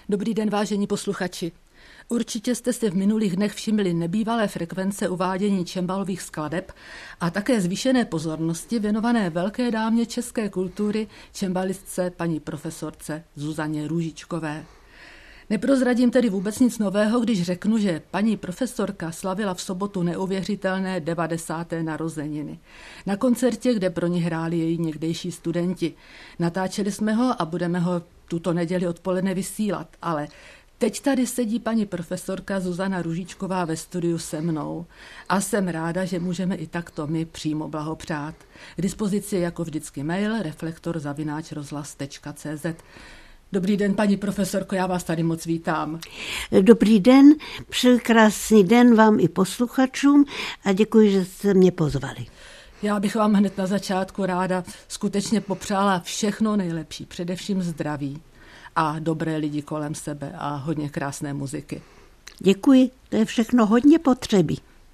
Dobrý den, vážení posluchači. Určitě jste si v minulých dnech všimli nebývalé frekvence uvádění cembalových skladeb a také zvýšené pozornosti věnované velké dámě české kultury, cembalistce paní profesorce Zuzaně Růžičkové. Neprozradím tedy vůbec nic nového, když řeknu, že paní profesorka slavila v sobotu neuvěřitelné 90. narozeniny. Na koncertě, kde pro ní hráli její někdejší studenti. Natáčeli jsme ho a budeme ho tuto neděli odpoledne vysílat, ale teď tady sedí paní profesorka Zuzana Růžičková ve studiu se mnou a jsem ráda, že můžeme i takto my přímo blahopřát. K dispozici je jako vždycky mail reflektor@rozhlas.cz. Dobrý den, paní profesorko, já vás tady moc vítám. Dobrý den, přeji krásný den vám i posluchačům a děkuji, že jste mě pozvali. Já bych vám hned na začátku ráda skutečně popřála všechno nejlepší, především zdraví a dobré lidi kolem sebe a hodně krásné muziky. Děkuji, to je všechno hodně potřebí.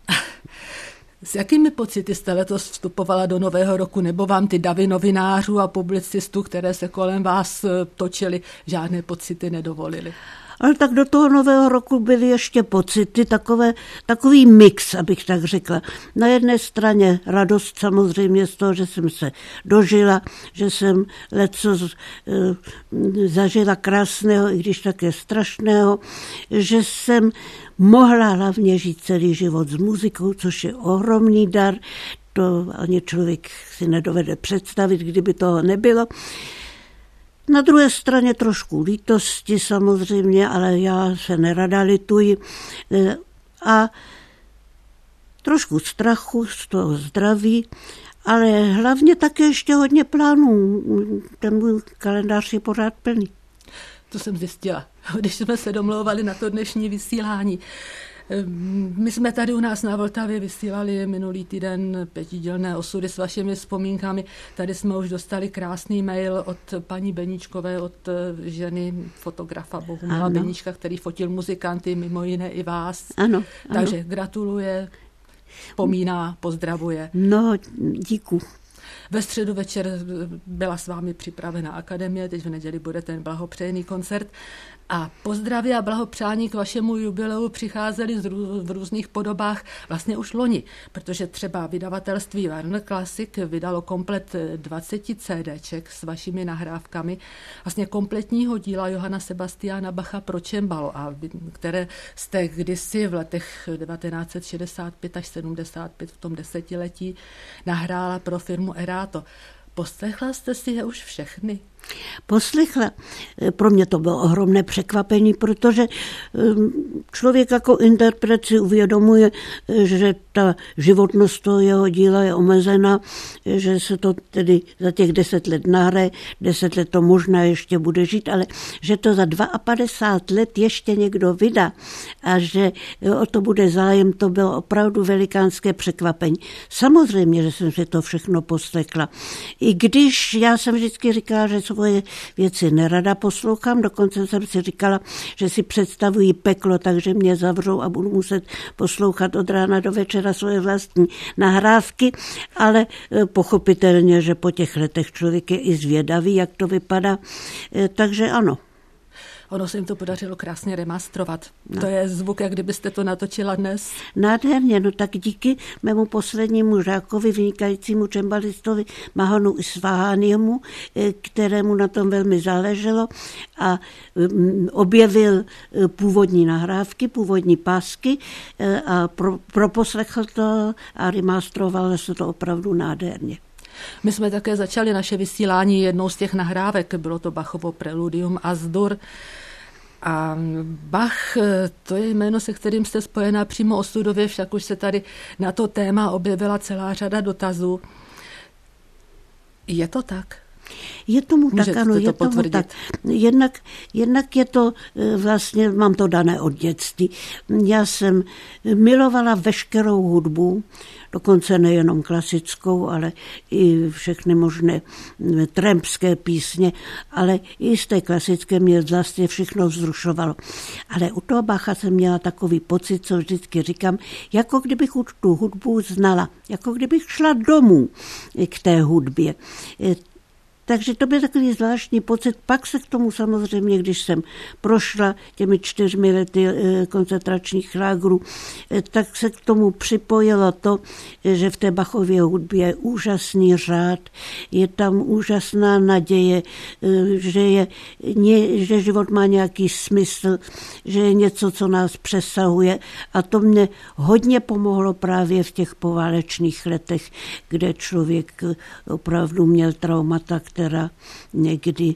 S jakými pocity jste letos vstupovala do nového roku, nebo vám ty davy novinářů a publicistů, které se kolem vás točily, žádné pocity nedovolily? Ale tak do toho nového roku byly ještě pocity, takový mix, abych tak řekla. Na jedné straně radost samozřejmě z toho, že jsem se dožila, že jsem letos zažila krásného, i když také strašného, že jsem mohla hlavně žít celý život s muzikou, což je ohromný dar. To ani člověk si nedovede představit, kdyby toho nebylo. Na druhé straně trošku lítosti samozřejmě, ale já se nerada lituji. A trošku strachu z toho zdraví, ale hlavně také ještě hodně plánů. Ten můj kalendář je pořád plný. To jsem zjistila, když jsme se domlouvali na to dnešní vysílání. My jsme tady u nás na Vltavě vysílali minulý týden 5dílné osudy s vašimi vzpomínkami. Tady jsme už dostali krásný mail od paní Beníčkové, od ženy fotografa Bohumila Beníčka, který fotil muzikanty, mimo jiné i vás. Ano. Takže gratuluje, pomíná, pozdravuje. No, díku. Ve středu večer byla s vámi připravena akademie, teď v neděli bude ten blahopřejný koncert. A pozdravy a blahopřání k vašemu jubileu přicházely v různých podobách vlastně už loni, protože třeba vydavatelství Warner Classic vydalo komplet 20 CDček s vašimi nahrávkami, vlastně kompletního díla Johanna Sebastiana Bacha pro cembalo, a které jste kdysi v letech 1965 až 75 v tom desetiletí nahrála pro firmu Erato. Poslechla jste si je už všechny? Poslechla. Pro mě to bylo ohromné překvapení, protože člověk jako interpret si uvědomuje, že ta životnost toho jeho díla je omezená, že se to tedy za těch 10 let nahraje, 10 let to možná ještě bude žít, ale že to za 52 let ještě někdo vydá a že o to bude zájem, to bylo opravdu velikánské překvapení. Samozřejmě, že jsem si to všechno poslechla. I když já jsem vždycky říkala, že svoje věci nerada poslouchám, dokonce jsem si říkala, že si představují peklo, takže mě zavřou a budu muset poslouchat od rána do večera svoje vlastní nahrávky, ale pochopitelně, že po těch letech člověk je i zvědavý, jak to vypadá, takže ano. Ono se jim to podařilo krásně remastrovat. No. To je zvuk, jak kdybyste to natočila dnes. Nádherně, no tak díky mému poslednímu žákovi, vynikajícímu cembalistovi Mahonu Isfahaniemu, kterému na tom velmi záleželo a objevil původní nahrávky, původní pásky a proposlechl to a remastroval se to opravdu nádherně. My jsme také začali naše vysílání jednou z těch nahrávek, bylo to Bachovo preludium Az-Dur. A Bach, to je jméno, se kterým jste spojená přímo osudově, však už se tady na to téma objevila celá řada dotazů. Je to tak? Je tomu tak, ano, je tomu tak. Jednak je to vlastně, mám to dané od dětství. Já jsem milovala veškerou hudbu, dokonce nejenom klasickou, ale i všechny možné trampské písně, ale i z té klasické mě vlastně všechno vzrušovalo. Ale u toho Bacha jsem měla takový pocit, co vždycky říkám, jako kdybych už tu hudbu znala, jako kdybych šla domů k té hudbě. Takže to byl takový zvláštní pocit. Pak se k tomu samozřejmě, když jsem prošla těmi 4 lety koncentračních lágrů, tak se k tomu připojilo to, že v té Bachově hudbě je úžasný řád, je tam úžasná naděje, že život má nějaký smysl, že je něco, co nás přesahuje. A to mě hodně pomohlo právě v těch poválečných letech, kde člověk opravdu měl traumata, která někdy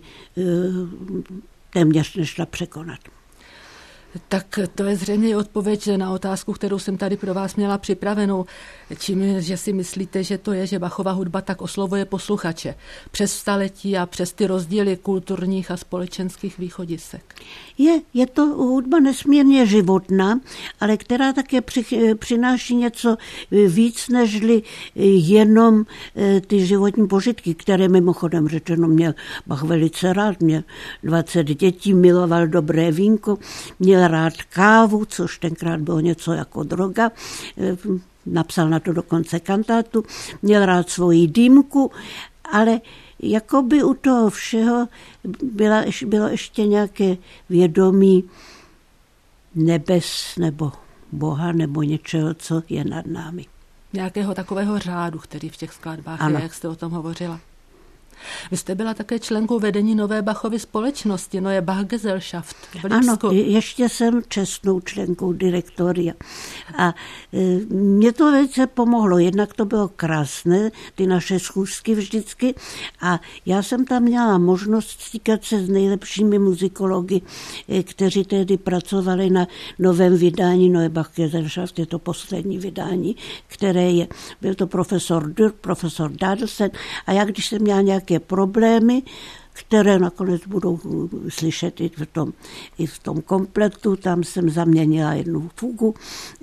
téměř nešla překonat. Tak to je zřejmě odpověď na otázku, kterou jsem tady pro vás měla připravenou. Čím, že si myslíte, že to je, že Bachova hudba tak oslovuje posluchače přes staletí a přes ty rozdíly kulturních a společenských východisek? Je to hudba nesmírně životná, ale která také přináší něco víc, nežli jenom ty životní požitky, které mimochodem řečeno měl Bach velice rád. Měl 20 dětí, miloval dobré vínko, měl rád kávu, což tenkrát bylo něco jako droga, napsal na to dokonce kantátu, měl rád svoji dýmku, ale jakoby u toho všeho bylo ještě nějaké vědomí nebes nebo Boha nebo něčeho, co je nad námi. Nějakého takového řádu, který v těch skladbách je, jak jste o tom hovořila. Vy jste byla také členkou vedení nové Bachovy společnosti, Neue Bachgesellschaft v Lipsku. Ano, ještě jsem čestnou členkou direktoria. A mě to velice pomohlo. Jednak to bylo krásné, ty naše schůzky vždycky. A já jsem tam měla možnost stýkat se s nejlepšími muzikology, kteří tehdy pracovali na novém vydání Neue Bachgesellschaft. Je to poslední vydání, které je. Byl to profesor Dürr, profesor Dadelsen. A já, když jsem měla nějaké problémy, které nakonec budou slyšet i v tom kompletu. Tam jsem zaměnila jednu fugu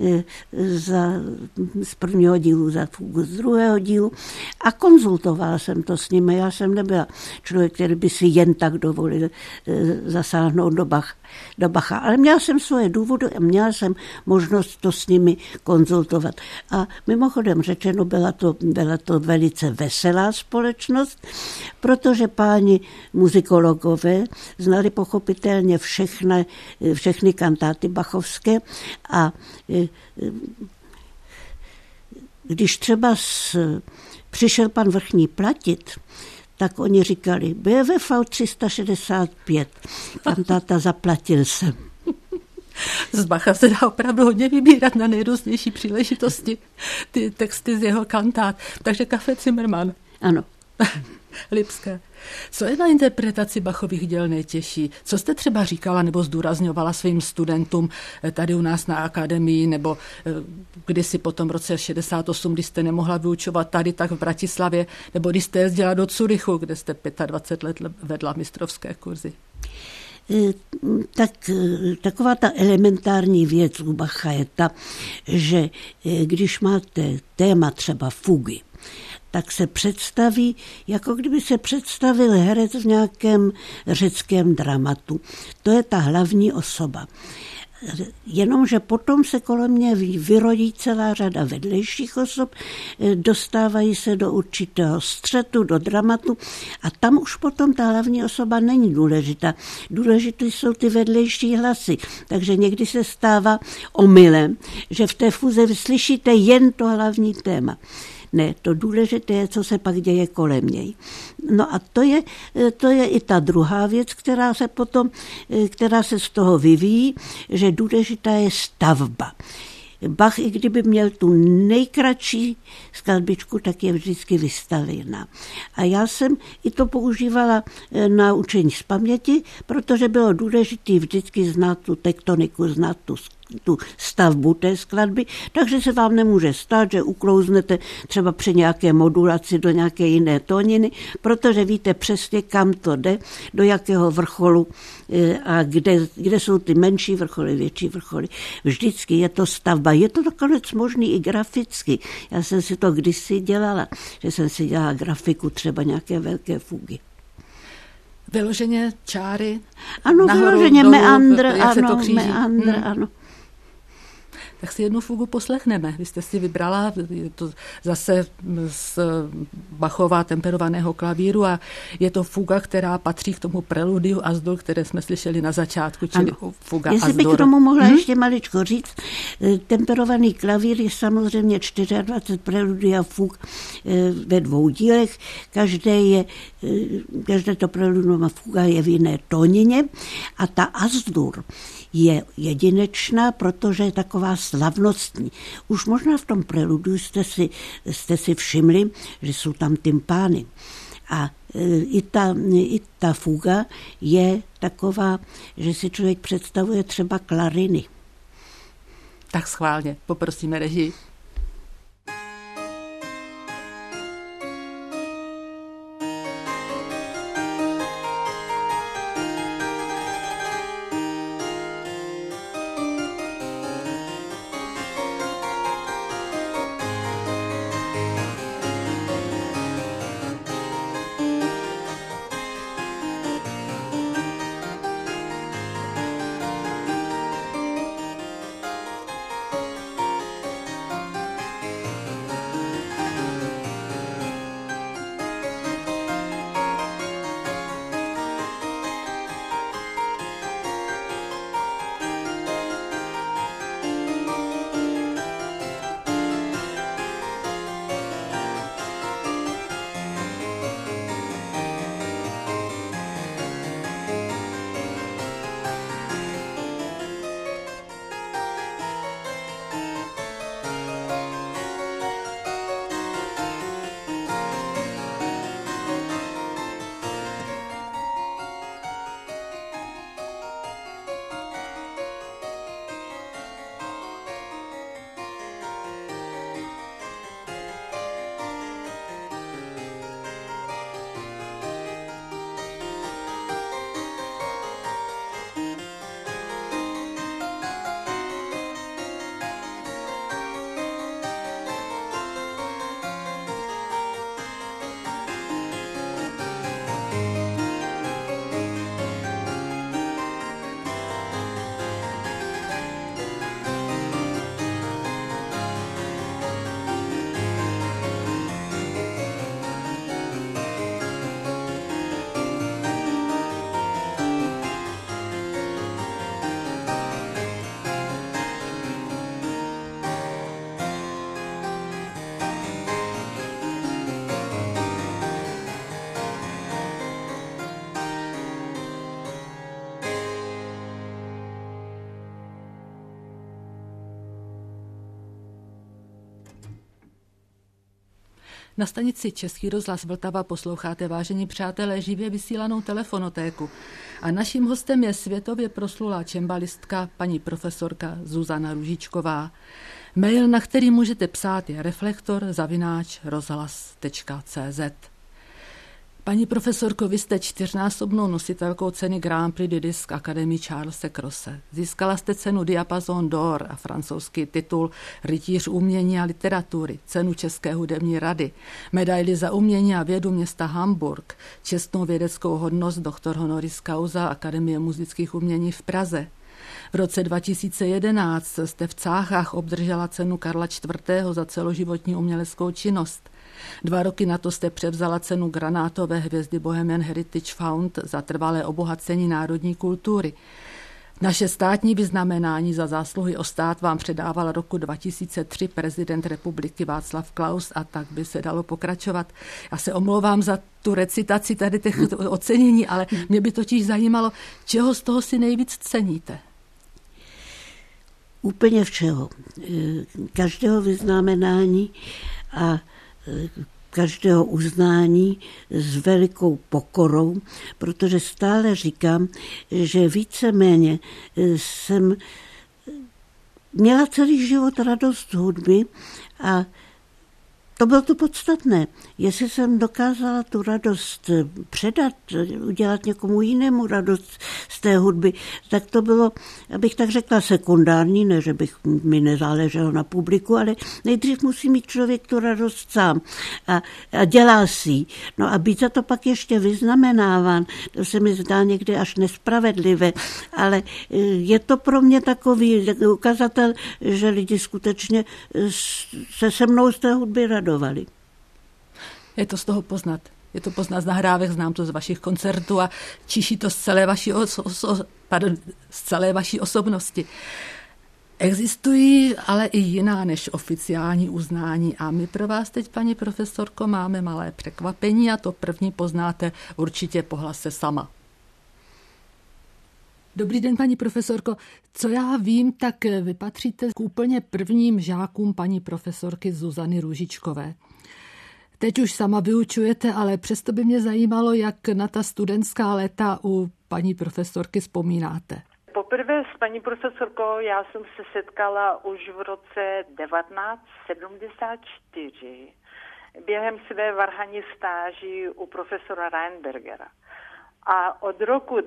z prvního dílu za fugu z druhého dílu a konzultovala jsem to s nimi. Já jsem nebyla člověk, který by si jen tak dovolil zasáhnout do Bacha, ale měla jsem svoje důvody a měla jsem možnost to s nimi konzultovat. A mimochodem řečeno, byla to velice veselá společnost, protože páni muzikologové znali pochopitelně všechny kantáty bachovské a když třeba přišel pan vrchní Platit, tak oni říkali, BWV 365, kantáta Zaplatil jsem. Z Bacha se dá opravdu hodně vybírat na nejrůznější příležitosti, ty texty z jeho kantát. Takže Kafe Zimmermann. Ano. Lipské. Co je na interpretaci Bachových děl nejtěžší? Co jste třeba říkala nebo zdůrazňovala svým studentům tady u nás na akademii, nebo kdysi potom v roce 68, když jste nemohla vyučovat tady, tak v Bratislavě, nebo když jste jezdila do Curychu, kde jste 25 let vedla mistrovské kurzy? Tak taková ta elementární věc u Bacha je ta, že když máte téma třeba fugy, tak se představí, jako kdyby se představil herec v nějakém řeckém dramatu. To je ta hlavní osoba. Jenomže potom se kolem mě vyrodí celá řada vedlejších osob, dostávají se do určitého střetu, do dramatu a tam už potom ta hlavní osoba není důležitá. Důležité jsou ty vedlejší hlasy, takže někdy se stává omylem, že v té fuze vyslyšíte jen to hlavní téma. Ne, to důležité je, co se pak děje kolem něj. No a to je i ta druhá věc, která se z toho vyvíjí, že důležitá je stavba. Bach, i kdyby měl tu nejkratší skladbičku, tak je vždycky vystavěná. A já jsem i to používala na učení z paměti, protože bylo důležité vždycky znát tu tektoniku, znát tu stavbu té skladby, takže se vám nemůže stát, že uklouznete třeba při nějaké modulaci do nějaké jiné tóniny, protože víte přesně, kam to jde, do jakého vrcholu a kde jsou ty menší vrcholy, větší vrcholy. Vždycky je to stavba. Je to nakonec možný i graficky. Já jsem si to kdysi dělala, že jsem si dělala grafiku třeba nějaké velké fugy. Vyloženě čáry? Ano, nahoru, vyloženě dolů, meandr, jak se to ano, kříží. Meandr, ano. Tak si jednu fugu poslechneme. Vy jste si vybrala, je to zase z Bachova temperovaného klavíru a je to fuga, která patří k tomu preludiu Azdur, které jsme slyšeli na začátku, čili fuga Azdur. Jestli bych k tomu mohla ještě maličko říct, temperovaný klavír je samozřejmě 24 preludií a fug ve 2 dílech. Každé to preludium a fuga je v jiné tónině a ta Azdur je jedinečná, protože je taková slavnostní. Už možná v tom preludu jste si všimli, že jsou tam tympány. A i ta fuga je taková, že si člověk představuje třeba klariny. Tak schválně, poprosíme režii. Na stanici Český rozhlas Vltava posloucháte, vážení přátelé, živě vysílanou telefonotéku. A naším hostem je světově proslulá čembalistka, paní profesorka Zuzana Růžičková. Mail, na který můžete psát, je reflektor@rozhlas.cz. Paní profesorko, vy jste 4násobnou nositelkou ceny Grand Prix du Disque Akademie Charlese Crosse. Získala jste cenu Diapason d'Or a francouzský titul Rytíř umění a literatury, cenu České hudební rady, medaili za umění a vědu města Hamburg, čestnou vědeckou hodnost doktor honoris causa Akademie muzických umění v Praze. V roce 2011 jste v Cáchách obdržela cenu Karla IV. Za celoživotní uměleckou činnost. 2 roky na to jste převzala cenu granátové hvězdy Bohemian Heritage Fund za trvalé obohacení národní kultury. Naše státní vyznamenání za zásluhy o stát vám předával roku 2003 prezident republiky Václav Klaus a tak by se dalo pokračovat. Já se omlouvám za tu recitaci tady těch ocenění, ale mě by totiž zajímalo, čeho z toho si nejvíc ceníte? Úplně všeho. Každého vyznamenání a každého uznání s velikou pokorou, protože stále říkám, že víceméně jsem měla celý život radost z hudby a to bylo to podstatné. jestli jsem dokázala tu radost předat, udělat někomu jinému radost z té hudby, tak to bylo, abych tak řekla, sekundární, ne, že bych mi nezáleželo na publiku, ale nejdřív musí mít člověk tu radost sám a dělá si ji. No a být za to pak ještě vyznamenáván, to se mi zdá někdy až nespravedlivé, ale je to pro mě takový ukazatel, že lidi skutečně se mnou z té hudby radovali. Je to z toho poznat. Je to poznat z nahrávek, znám to z vašich koncertů a čiší to z celé vaší osobnosti. Existují ale i jiná než oficiální uznání a my pro vás teď, paní profesorko, máme malé překvapení a to první poznáte určitě po hlase sama. Dobrý den, paní profesorko. Co já vím, tak vy patříte k úplně prvním žákům paní profesorky Zuzany Růžičkové. Teď už sama vyučujete, ale přesto by mě zajímalo, jak na ta studentská léta u paní profesorky vzpomínáte. Poprvé s paní profesorkou já jsem se setkala už v roce 1974 během své varhanní stáži u profesora Reinbergera. A od roku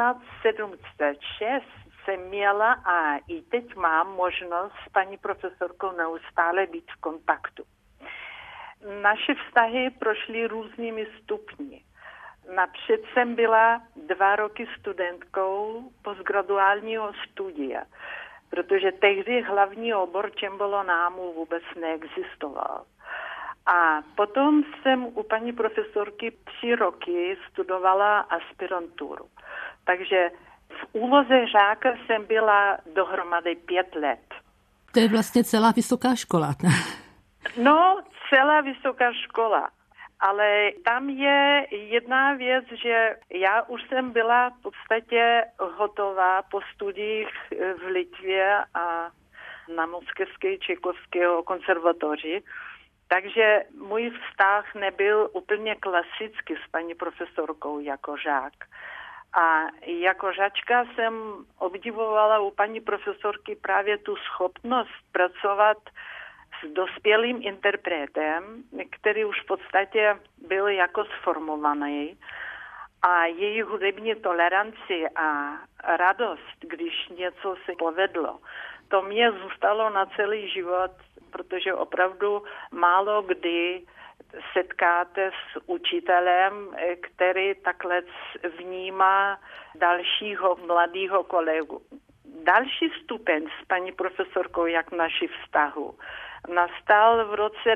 1976 jsem měla a i teď mám možnost s paní profesorkou neustále být v kontaktu. Naše vztahy prošly různými stupni. Napřed jsem byla 2 roky studentkou postgraduálního studia, protože tehdy hlavní obor cembalo námu vůbec neexistoval. A potom jsem u paní profesorky 3 roky studovala aspiranturu. Takže v úloze žáka jsem byla dohromady 5 let. To je vlastně celá vysoká škola. No, celá vysoká škola. Ale tam je jedna věc, že já už jsem byla v podstatě hotová po studiích v Litvě a na Moskevské Čajkovského konzervatoři. Takže můj vztah nebyl úplně klasický s paní profesorkou jako žák. A jako žačka jsem obdivovala u paní profesorky právě tu schopnost pracovat s dospělým interpretem, který už v podstatě byl jako sformovaný, a její hudební toleranci a radost, když něco se povedlo, to mě zůstalo na celý život, protože opravdu málo kdy setkáte s učitelem, který takhle vnímá dalšího mladého kolegu. Další stupeň s paní profesorkou, jak naši vztahu, nastal v roce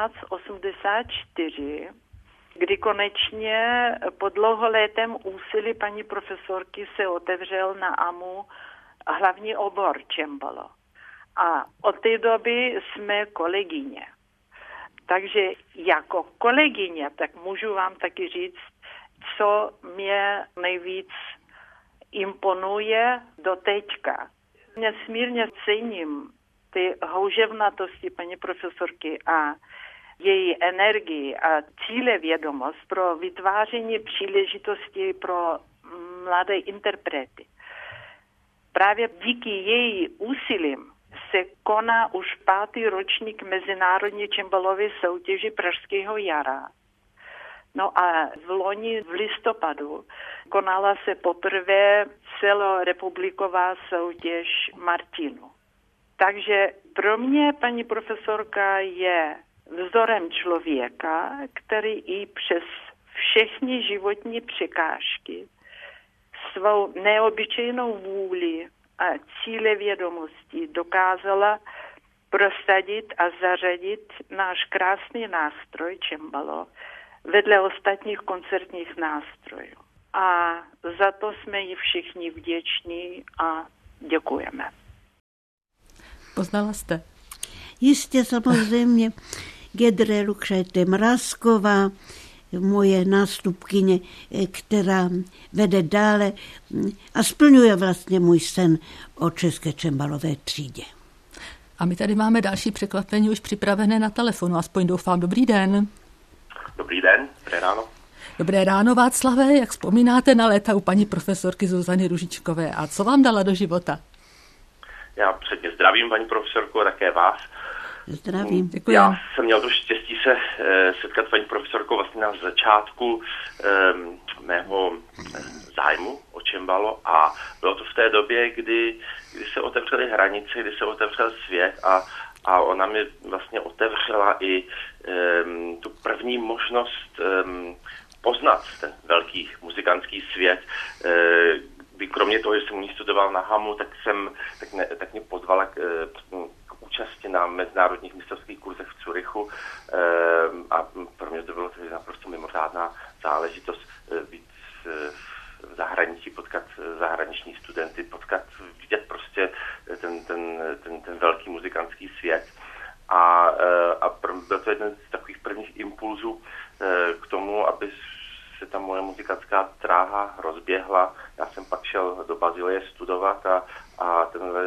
1984, kdy konečně po dlouholetém úsilí paní profesorky se otevřel na AMU hlavní obor cembalo. A od té doby jsme kolegyně. Takže jako kolegyně, tak můžu vám taky říct, co mě nejvíc imponuje do teďka. Nesmírně cením ty houževnatosti paní profesorky a její energii a cílevědomost pro vytváření příležitostí pro mladé interprety. Právě díky její úsilím se koná už 5. ročník Mezinárodní cembalové soutěže Pražského jara. No a v loni v listopadu konala se poprvé celorepubliková soutěž Martinu. Takže pro mě paní profesorka je vzorem člověka, který i přes všechny životní překážky svou neobyčejnou vůli a cílevědomostí dokázala prosadit a zařadit náš krásný nástroj cembalo vedle ostatních koncertních nástrojů. A za to jsme jí všichni vděční a děkujeme. Poznala jste? Jistě, samozřejmě. Gedre Lukšajte Mrázková, moje nástupkyně, která vede dále a splňuje vlastně můj sen o české cembalové třídě. A my tady máme další překvapení už připravené na telefonu, aspoň doufám. Dobrý den. Dobrý den, dobré ráno. Dobré ráno, Václave, jak vzpomínáte na léta u paní profesorky Zuzany Růžičkové a co vám dala do života? Já předně zdravím paní profesorku a také vás. Zdravím. Děkuji. Já jsem měl to štěstí se setkat s paní profesorkou vlastně na začátku mého zájmu o cembalo a bylo to v té době, kdy se otevřely hranice, kdy se otevřel svět a ona mi vlastně otevřela i tu první možnost poznat ten velký muzikantský svět. Kdy kromě toho, že jsem u ní studoval na Hamu, tak mě pozvala k účasti na mezinárodních mistrovských kurzech v Curychu a pro mě to bylo naprosto mimořádná záležitost být v zahraničí, potkat zahraniční studenty, vidět prostě ten velký muzikantský svět. A byl to jeden z takových prvních impulzů k tomu, aby se ta moje muzikantská dráha rozběhla. Já jsem pak šel do Bazileje studovat a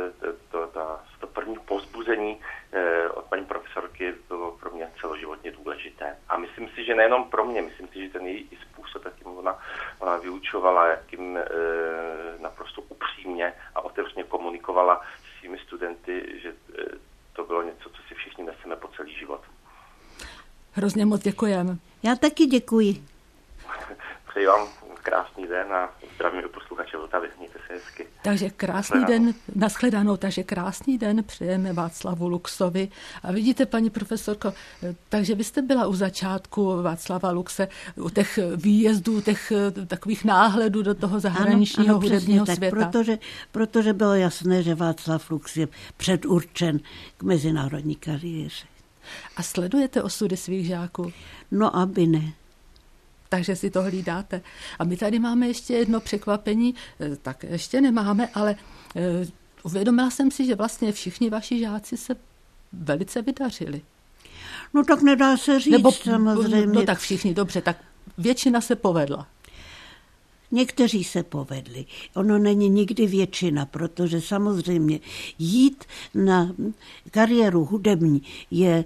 to první povzbuzení od paní profesorky bylo pro mě celoživotně důležité. A myslím si, že nejenom pro mě, myslím si, že ten její způsob, jakým ona vyučovala, jakým naprosto upřímně a otevřeně komunikovala s svými studenty, že to bylo něco, co si všichni neseme po celý život. Hrozně moc děkujeme. Já taky děkuji. Přeji vám krásný den a zdravím do posluchače Vltavy. Mějte se hezky. Takže krásný den, nashledanou, takže krásný den přejeme Václavu Luxovi. A vidíte, paní profesorko, takže vy jste byla u začátku Václava Luxe, u těch výjezdů, těch takových náhledů do toho zahraničního hudebního světa. Protože bylo jasné, že Václav Lux je předurčen k mezinárodní kariéře. A sledujete osudy svých žáků? No, aby ne. Takže si to hlídáte. A my tady máme ještě jedno překvapení, tak ještě nemáme, ale uvědomila jsem si, že vlastně všichni vaši žáci se velice vydařili. No tak nedá se říct, samozřejmě. No tak všichni, dobře, tak většina se povedla. Někteří se povedli. Ono není nikdy většina, protože samozřejmě jít na kariéru hudební je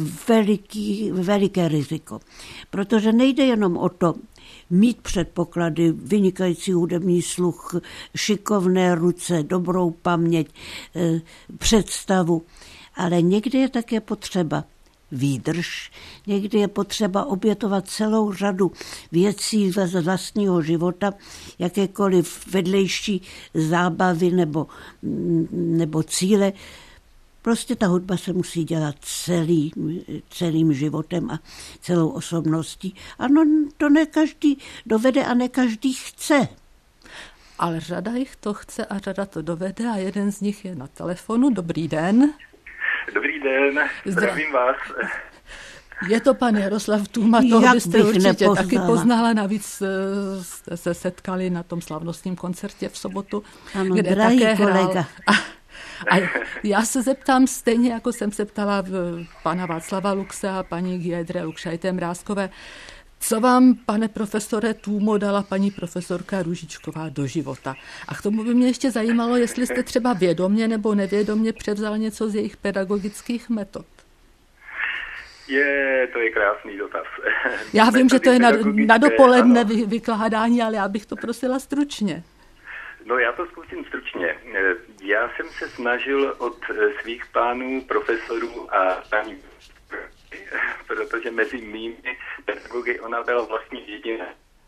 veliké riziko. Protože nejde jenom o to mít předpoklady, vynikající hudební sluch, šikovné ruce, dobrou paměť, představu, ale někdy je také potřeba výdrž. Někdy je potřeba obětovat celou řadu věcí z vlastního života, jakékoliv vedlejší zábavy nebo cíle. Prostě ta hudba se musí dělat celým životem a celou osobností. Ano, to ne každý dovede a ne každý chce. Ale řada jich to chce a řada to dovede a jeden z nich je na telefonu. Dobrý den. Dobrý den, zdravím vás. Je pan Jaroslav Tůma, toho byste určitě taky poznala, navíc jste se setkali na tom slavnostním koncertě v sobotu, ano, kde také kolega. hrál. A já se zeptám stejně, jako jsem se ptala pana Václava Luxe a paní Giedre Lukšajté-Mrázkové, co vám, pane profesore Tůmo, dala paní profesorka Růžičková do života? A k tomu by mě ještě zajímalo, jestli jste třeba vědomě nebo nevědomě převzal něco z jejich pedagogických metod. To je krásný dotaz. Já vím, že to je na dopoledne vykládání, ale já bych to prosila stručně. No já to zkusím stručně. Já jsem se snažil od svých pánů profesorů a paní, protože mezi mými pedagogy ona byla vlastně jediná.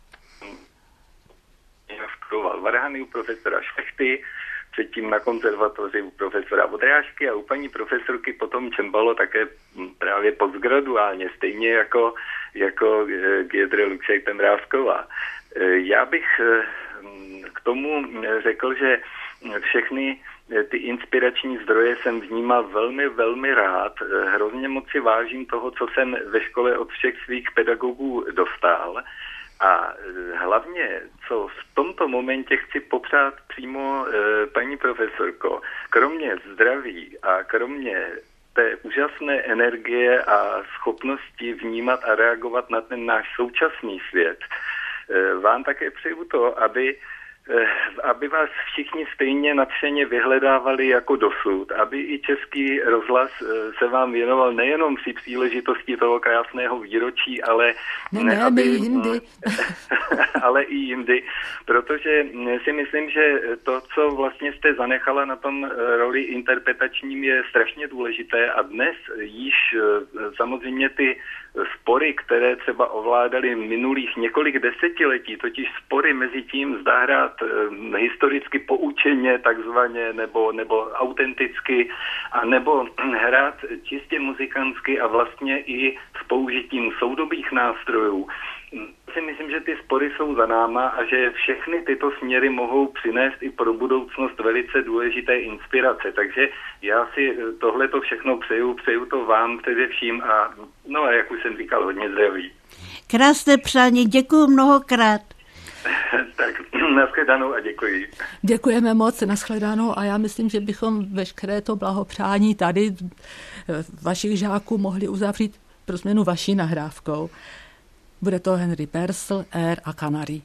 Já studoval varhany u profesora Šlechty, předtím na konzervatoři u profesora Vodrážky a u paní profesorky potom cembalo také právě postgraduálně, stejně jako Giedre Lukšajté-Mrázková. Já bych k tomu řekl, že všechny ty inspirační zdroje jsem vnímal velmi, velmi rád. Hrozně moc si vážím toho, co jsem ve škole od všech svých pedagogů dostal. A hlavně, co v tomto momentě chci popřát přímo paní profesorko, kromě zdraví a kromě té úžasné energie a schopnosti vnímat a reagovat na ten náš současný svět, vám také přeju to, aby vás všichni stejně nadšeně vyhledávali jako dosud, aby i Český rozhlas se vám věnoval nejenom při příležitosti toho krásného výročí, ale i jindy, protože si myslím, že to, co vlastně jste zanechala na tom roli interpretačním, je strašně důležité a dnes již samozřejmě ty spory, které třeba ovládaly minulých několik desetiletí, totiž spory mezi tím, zda hrát historicky poučeně takzvaně, nebo autenticky, a nebo hrát čistě muzikantsky a vlastně i s použitím soudobých nástrojů. Si myslím, že ty spory jsou za náma a že všechny tyto směry mohou přinést i pro budoucnost velice důležité inspirace. Takže já si tohleto všechno přeju to vám především a jak už jsem říkal, hodně zdraví. Krásné přání, děkuji mnohokrát. Tak nashledanou a děkuji. Děkujeme moc, nashledanou a já myslím, že bychom veškeré to blahopřání tady vašich žáků mohli uzavřít pro změnu vaší nahrávkou. Bude to Henry Purcell, Air a Canary.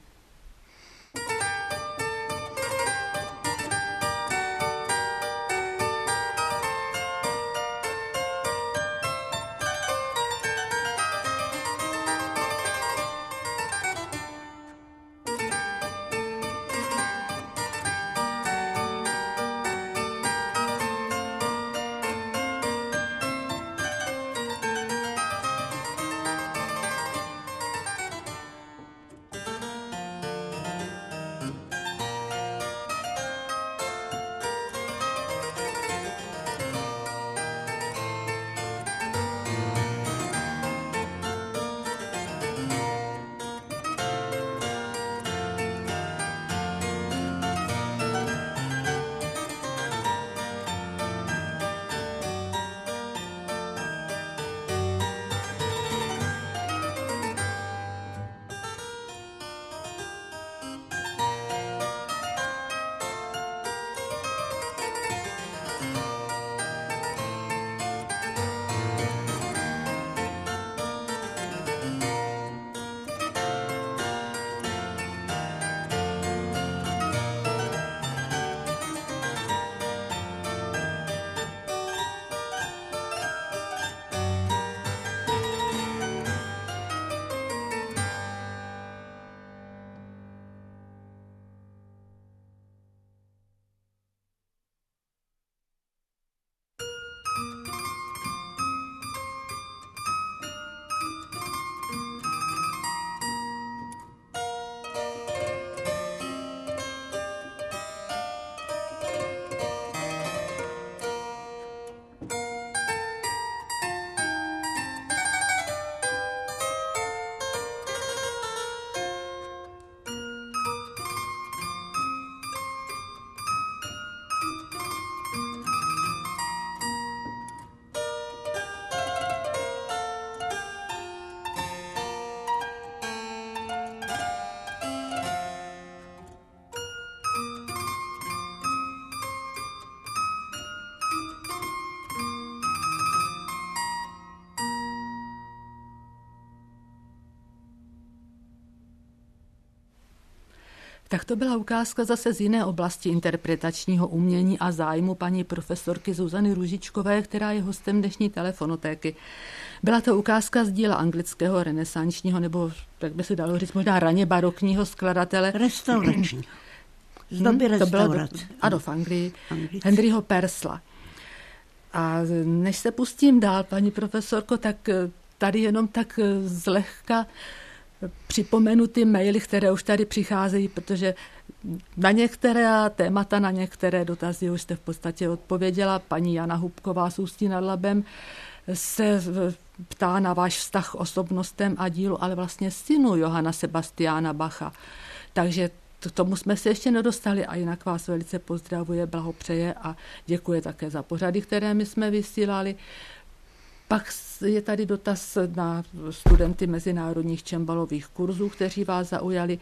Tak to byla ukázka zase z jiné oblasti interpretačního umění a zájmu paní profesorky Zuzany Růžičkové, která je hostem dnešní telefonotéky. Byla to ukázka z díla anglického renesančního, nebo tak by se dalo říct možná raně barokního skladatele. Restauračního. Z doby restaurace. Ano, v Anglii. Henryho Purcella. A než se pustím dál, paní profesorko, tak tady jenom tak zlehka připomenu ty maily, které už tady přicházejí, protože na některé témata, na některé dotazy už jste v podstatě odpověděla. Paní Jana Hubková z Ústí nad Labem se ptá na váš vztah k osobnostem a dílu, ale vlastně synu Johanna Sebastiana Bacha. Takže k tomu jsme se ještě nedostali a jinak vás velice pozdravuje, blahopřeje a děkuje také za pořady, které my jsme vysílali. Pak je tady dotaz na studenty mezinárodních čembalových kurzů, kteří vás zaujali.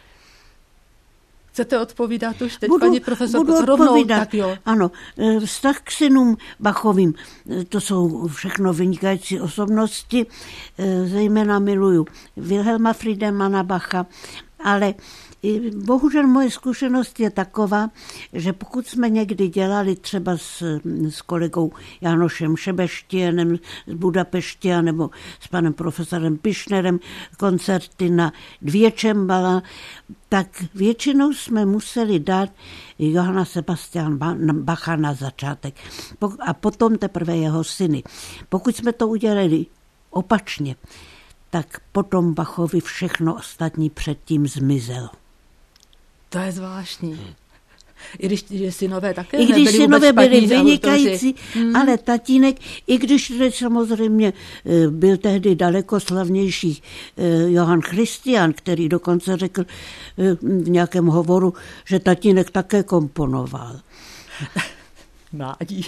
Chcete odpovídat už teď, paní profesorko? Budu odpovídat. Tak jo. Ano, vztah k synům Bachovým, to jsou všechno vynikající osobnosti, zejména miluju Wilhelma Friedemana Bacha Ale bohužel moje zkušenost je taková, že pokud jsme někdy dělali třeba s kolegou Jánošem Šebeštěnem z Budapešti nebo s panem profesorem Pišnerem koncerty na 2 čembala, tak většinou jsme museli dát Johanna Sebastiana Bacha na začátek a potom teprve jeho syny. Pokud jsme to udělali opačně, tak potom Bachovi všechno ostatní předtím zmizelo. To je zvláštní. I když synové také nebyli vůbec špatní. I když synové byli vynikající, ale tatínek, i když samozřejmě byl tehdy daleko slavnější Johann Christian, který dokonce řekl v nějakém hovoru, že tatínek také komponoval. Mládí.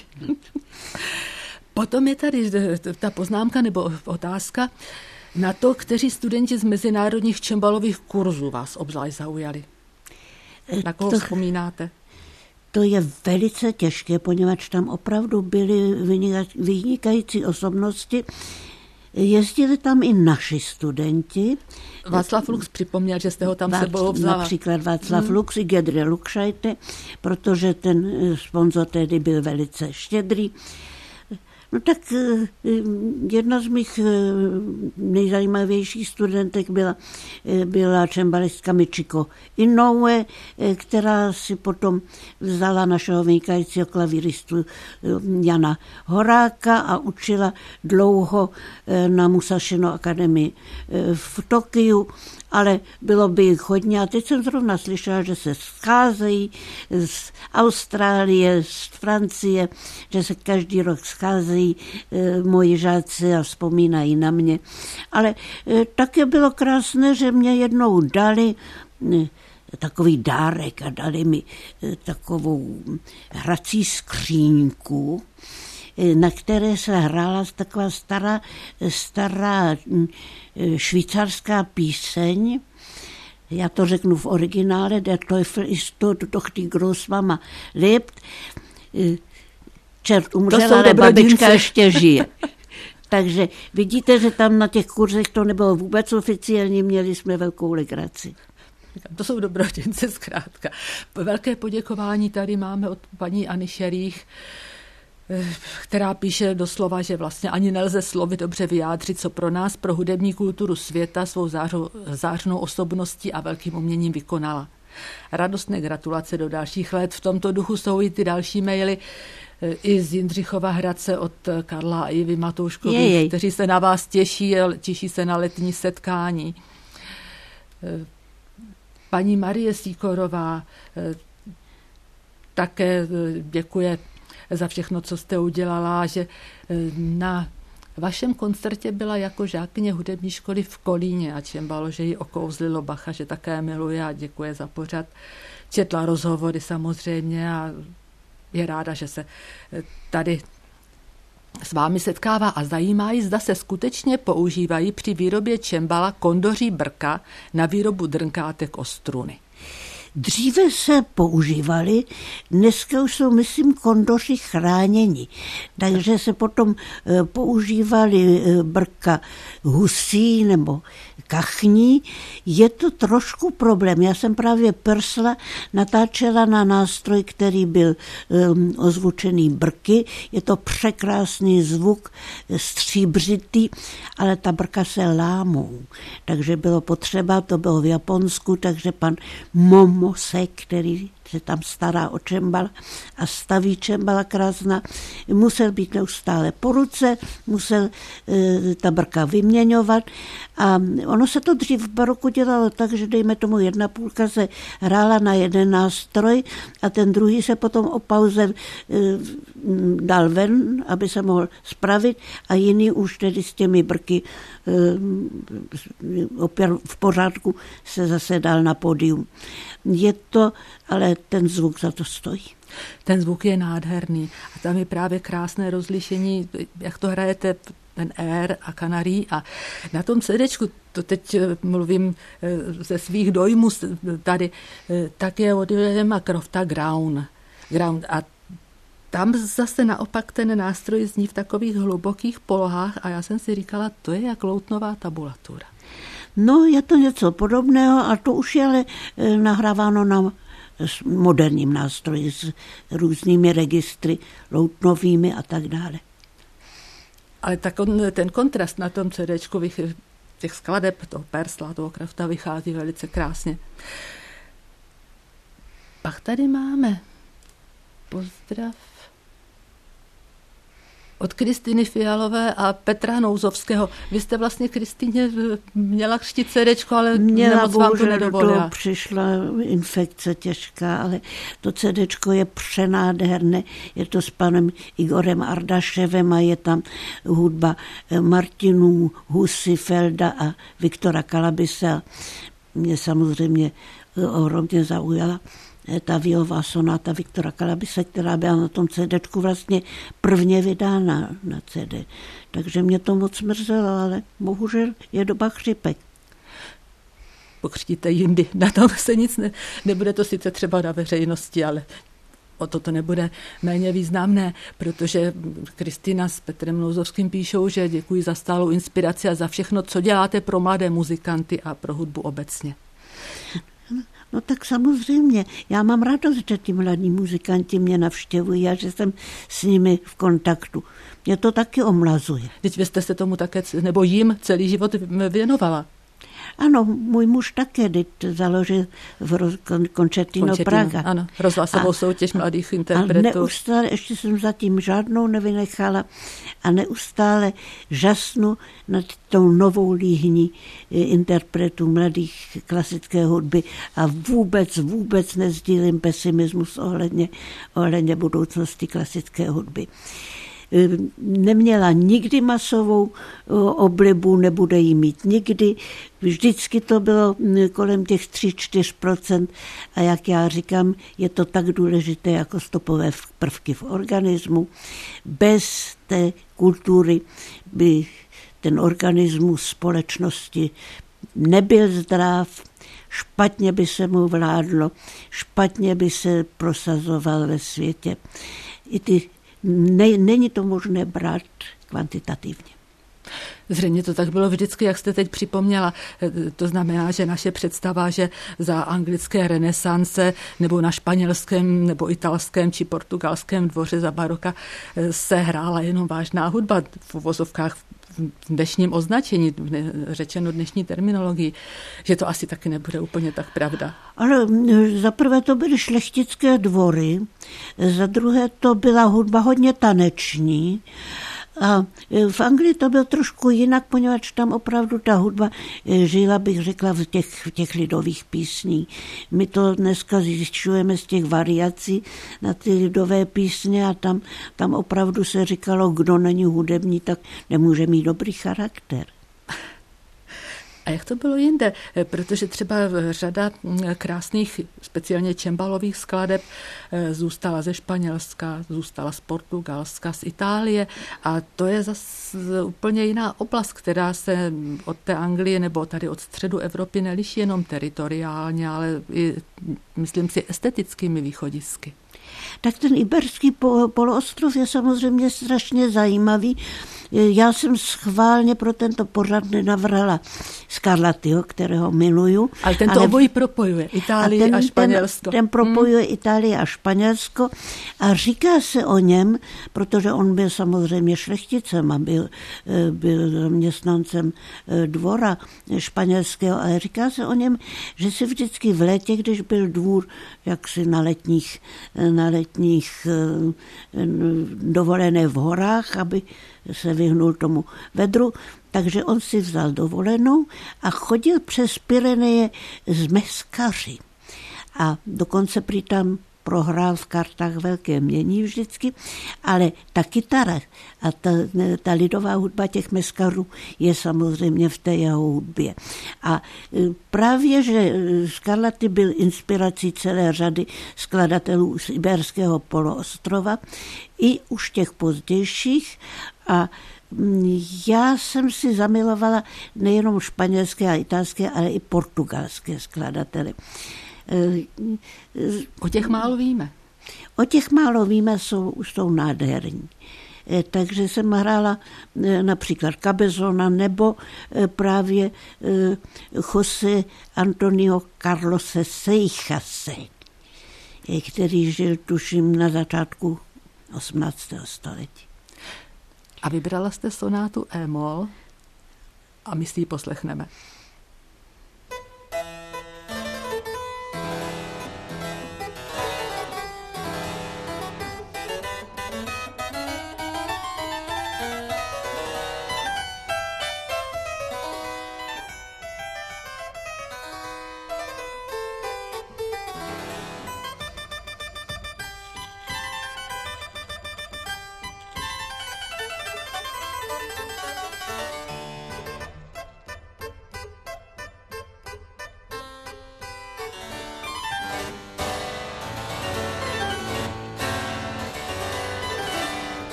Potom je tady ta poznámka nebo otázka na to, kteří studenti z mezinárodních čembalových kurzů vás obzvlášť zaujali. Na koho vzpomínáte? To je velice těžké, poněvadž tam opravdu byly vynikající osobnosti. Jezdili tam i naši studenti. Václav Lux připomněl, že jste ho tam sebou vzala. Například Václav Lux i Gedre Lukšajte, protože ten sponzor tehdy byl velice štědrý. No tak jedna z mých nejzajímavějších studentek byla čembalistka Michiko Inoue, která si potom vzala našeho vynikajícího klavíristu Jana Horáka a učila dlouho na Musashino akademii v Tokiu, ale bylo by jich hodně. A teď jsem zrovna slyšela, že se scházejí z Austrálie, z Francie, že se každý rok scházejí moji žáci a vzpomínají na mě. Ale také bylo krásné, že mě jednou dali takový dárek a dali mi takovou hrací skříňku, na které se hrála taková stará švýcarská píseň. Já to řeknu v originále, Der Teufel ist tot, doch die Großmama lebt. Čert umřel, ale babička ještě žije. Takže vidíte, že tam na těch kurzech to nebylo vůbec oficiálně, měli jsme velkou legraci. To jsou dobroděnce zkrátka. Velké poděkování tady máme od paní Anny Šerých, která píše doslova, že vlastně ani nelze slovy dobře vyjádřit, co pro nás, pro hudební kulturu světa svou zářnou osobností a velkým uměním vykonala. Radostné gratulace do dalších let. V tomto duchu jsou i ty další maily i z Jindřichova Hradce od Karla a Ivy Matouškových, kteří se na vás těší se na letní setkání. Paní Marie Sýkorová také děkuje za všechno, co jste udělala, že na vašem koncertě byla jako žákyně hudební školy v Kolíně a čembalo, že ji okouzlilo Bacha, že také miluje a děkuje za pořad. Četla rozhovory samozřejmě a je ráda, že se tady s vámi setkává a zajímá ji, zda se skutečně používají při výrobě čembala kondoří brka na výrobu drnkátek o struny. Dříve se používali, dneska už jsou, myslím, kondoři chráněni. Takže se potom používali brka husí nebo kachní. Je to trošku problém. Já jsem právě prsla natáčela na nástroj, který byl ozvučený brky. Je to překrásný zvuk, stříbřitý, ale ta brka se lámou. Takže bylo potřeba, to bylo v Japonsku, takže pan Momose, který se tam stará o čembala a staví čembala krásná, musel být neustále po ruce, musel ta brka vyměňovat a ono se to dřív v baroku dělalo tak, že dejme tomu 1/2 se hrála na jeden nástroj a ten druhý se potom o pauze dal ven, aby se mohl spravit a jiný už tedy s těmi brky opět v pořádku se zase dal na pódium. Je to, ale ten zvuk za to stojí. Ten zvuk je nádherný a tam je právě krásné rozlišení, jak to hrajete, ten air a kanarí a na tom CDčku, to teď mluvím ze svých dojmů tady, tak je od Williama Crofta Ground a tam zase naopak ten nástroj zní v takových hlubokých polohách a já jsem si říkala, to je jak loutnová tabulatura. No, je to něco podobného a to už je ale nahráváno na moderním nástroji s různými registry, loutnovými a tak dále. Ale ten kontrast na tom CDčku těch skladeb, toho Persla, toho Krafta vychází velice krásně. Pak tady máme pozdrav od Kristýny Fialové a Petra Nouzovského. Vy jste vlastně, Kristýně, měla křtít CDčko, ale nemoc vám to nedovolila. Přišla infekce těžká, ale to CDčko je přenádherné. Je to s panem Igorem Ardaševem a je tam hudba Martinů, Husy, Felda a Viktora Kalabise. Mě samozřejmě ohromně zaujala ta viová sonáta Viktora Kalabise, která byla na tom CDčku vlastně prvně vydána na CD. Takže mě to moc mrzelo, ale bohužel je doba chřipek. Pokřtíte jindy. Na tom se nic nebude, to sice třeba na veřejnosti, ale o to nebude méně významné, protože Kristýna s Petrem Nouzovským píšou, že děkuji za stálou inspiraci a za všechno, co děláte pro mladé muzikanty a pro hudbu obecně. No tak samozřejmě, já mám radost, že ti mladí muzikanti mě navštěvují a že jsem s nimi v kontaktu. Mě to taky omlazuje. Teď vy jste se tomu také, nebo jim celý život věnovala. Ano, můj muž také založil v Končetino Praga. Ano, rozhlasovou soutěž mladých interpretů. A neustále, ještě jsem zatím žádnou nevynechala a neustále žasnu nad tou novou líhní interpretů mladých klasické hudby a vůbec nezdílím pesimismus ohledně budoucnosti klasické hudby. Neměla nikdy masovou oblibu, nebude jí mít nikdy. Vždycky to bylo kolem těch 3-4% a jak já říkám, je to tak důležité jako stopové prvky v organismu. Bez té kultury by ten organismus společnosti nebyl zdrav, špatně by se mu vládlo, špatně by se prosazoval ve světě. Není to možné brát kvantitativně. Zřejmě to tak bylo vždycky, jak jste teď připomněla. To znamená, že naše představa, že za anglické renesance nebo na španělském nebo italském či portugalském dvoře za baroka se hrála jenom vážná hudba v uvozovkách v dnešním označení, řečeno dnešní terminologii, že to asi taky nebude úplně tak pravda. Ale za prvé to byly šlechtické dvory, za druhé to byla hudba hodně taneční. A v Anglii to bylo trošku jinak, poněvadž tam opravdu ta hudba žila, bych řekla, v těch lidových písní. My to dneska zjišťujeme z těch variací na ty lidové písně a tam opravdu se říkalo, kdo není hudební, tak nemůže mít dobrý charakter. A jak to bylo jinde? Protože třeba řada krásných, speciálně čembalových skladeb zůstala ze Španělska, zůstala z Portugalska, z Itálie a to je zase úplně jiná oblast, která se od té Anglie nebo tady od středu Evropy neliší jenom teritoriálně, ale i, myslím si, estetickými východisky. Tak ten Iberský poloostrov je samozřejmě strašně zajímavý. Já jsem schválně pro tento pořad nenavrhla Scarlattiho, kterého miluju. Ale tento obojí propojuje Itálii a Španělsko. Ten propojuje Itálii a Španělsko a říká se o něm, protože on byl samozřejmě šlechticem a byl zaměstnancem dvora španělského, ale říká se o něm, že si vždycky v létě, když byl dvůr jaksi na letních dovolené v horách, aby se vyhnul tomu vedru, takže on si vzal dovolenou a chodil přes Pyreneje z meskaři. A dokonce prý tam prohrál v kartách velké mění vždycky, ale ta kytara a ta lidová hudba těch meskařů je samozřejmě v té jeho hudbě. A právě, že Scarlatti byl inspirací celé řady skladatelů z Iberského poloostrova, i už těch pozdějších, a já jsem si zamilovala nejenom španělské a italské, ale i portugalské skladatele. O těch málo víme. O těch málo víme, jsou nádherní. Takže jsem hrála například Cabezona nebo právě José Antonio Carlose Seixase, který žil, tuším, na začátku 18. století. A vybrala jste sonátu E-moll a my si ji poslechneme.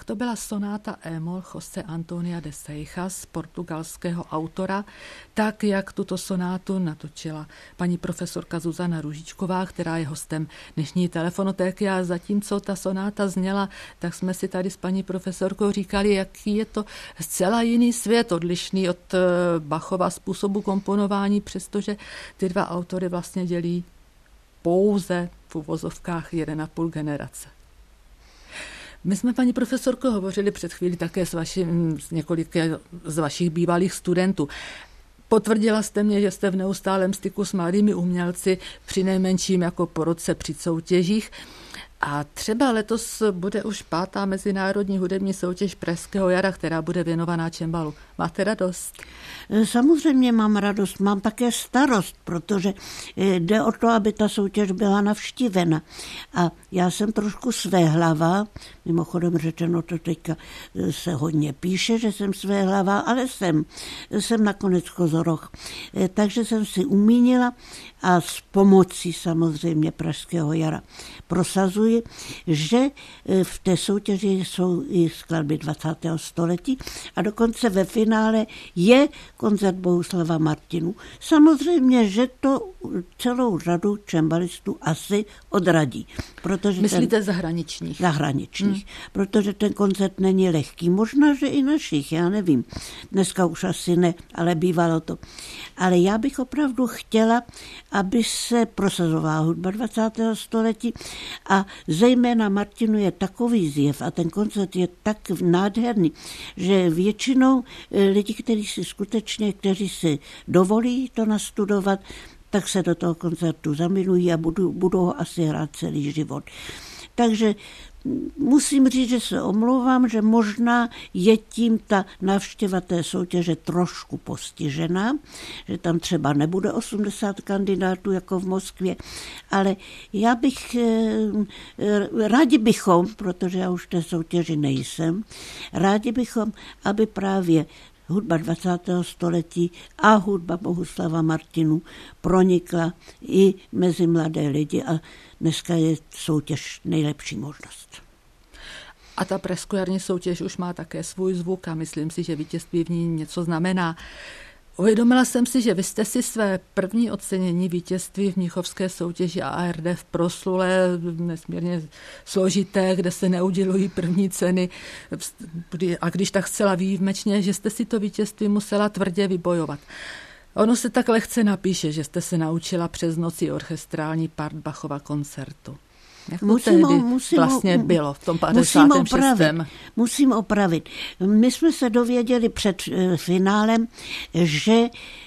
tak to byla sonáta E-moll Jose Antonia de Seixas, portugalského autora, tak jak tuto sonátu natočila paní profesorka Zuzana Růžičková, která je hostem dnešní telefonotéky. A zatímco ta sonáta zněla, tak jsme si tady s paní profesorkou říkali, jaký je to zcela jiný svět, odlišný od Bachova způsobu komponování, přestože ty dva autory vlastně dělí pouze v uvozovkách 1,5 generace. My jsme, paní profesorko, hovořili před chvílí také s několika z vašich bývalých studentů. Potvrdila jste mě, že jste v neustálém styku s mladými umělci, přinejmenším jako po roce při soutěžích. A třeba letos bude už 5. mezinárodní hudební soutěž Pražského jara, která bude věnovaná čembalu. Máte radost? Samozřejmě mám radost, mám také starost, protože jde o to, aby ta soutěž byla navštívena. A já jsem trošku svéhlava, mimochodem řečeno, to teďka se hodně píše, že jsem svéhlava, ale jsem nakonec kozoroch. Takže jsem si umínila a s pomocí samozřejmě Pražského jara prosazuji, že v té soutěži jsou i skladby 20. století a dokonce ve finále je koncert Bohuslava Martinů. Samozřejmě, že to celou řadu čembalistů asi odradí. Myslíte zahraničních? Zahraničních, protože ten koncert není lehký. Možná, že i našich, já nevím. Dneska už asi ne, ale bývalo to. Ale já bych opravdu chtěla, aby se prosazovala hudba 20. století a zejména Martinu je takový zjev a ten koncert je tak nádherný, že většinou lidi, kteří si dovolí to nastudovat, tak se do toho koncertu zamilují a budou ho asi hrát celý život. Takže musím říct, že se omlouvám, že možná je tím ta návštěva té soutěže trošku postižená, že tam třeba nebude 80 kandidátů jako v Moskvě, ale já bych, rádi bychom, protože já už v té soutěži nejsem, rádi bychom, aby právě hudba 20. století a hudba Bohuslava Martinů pronikla i mezi mladé lidi a dneska je soutěž nejlepší možnost. A ta pražskojarní soutěž už má také svůj zvuk a myslím si, že vítězství v ní něco znamená. Uvědomila jsem si, že vy jste si své první ocenění vítězství v mnichovské soutěži ARD v proslulé, nesmírně složité, kde se neudělují první ceny a když tak zcela výjimečně, že jste si to vítězství musela tvrdě vybojovat. Ono se tak lehce napíše, že jste se naučila přes noci orchestrální part Bachova koncertu. Jak to vlastně bylo v tom 56. Musím opravit. My jsme se dověděli před finálem, že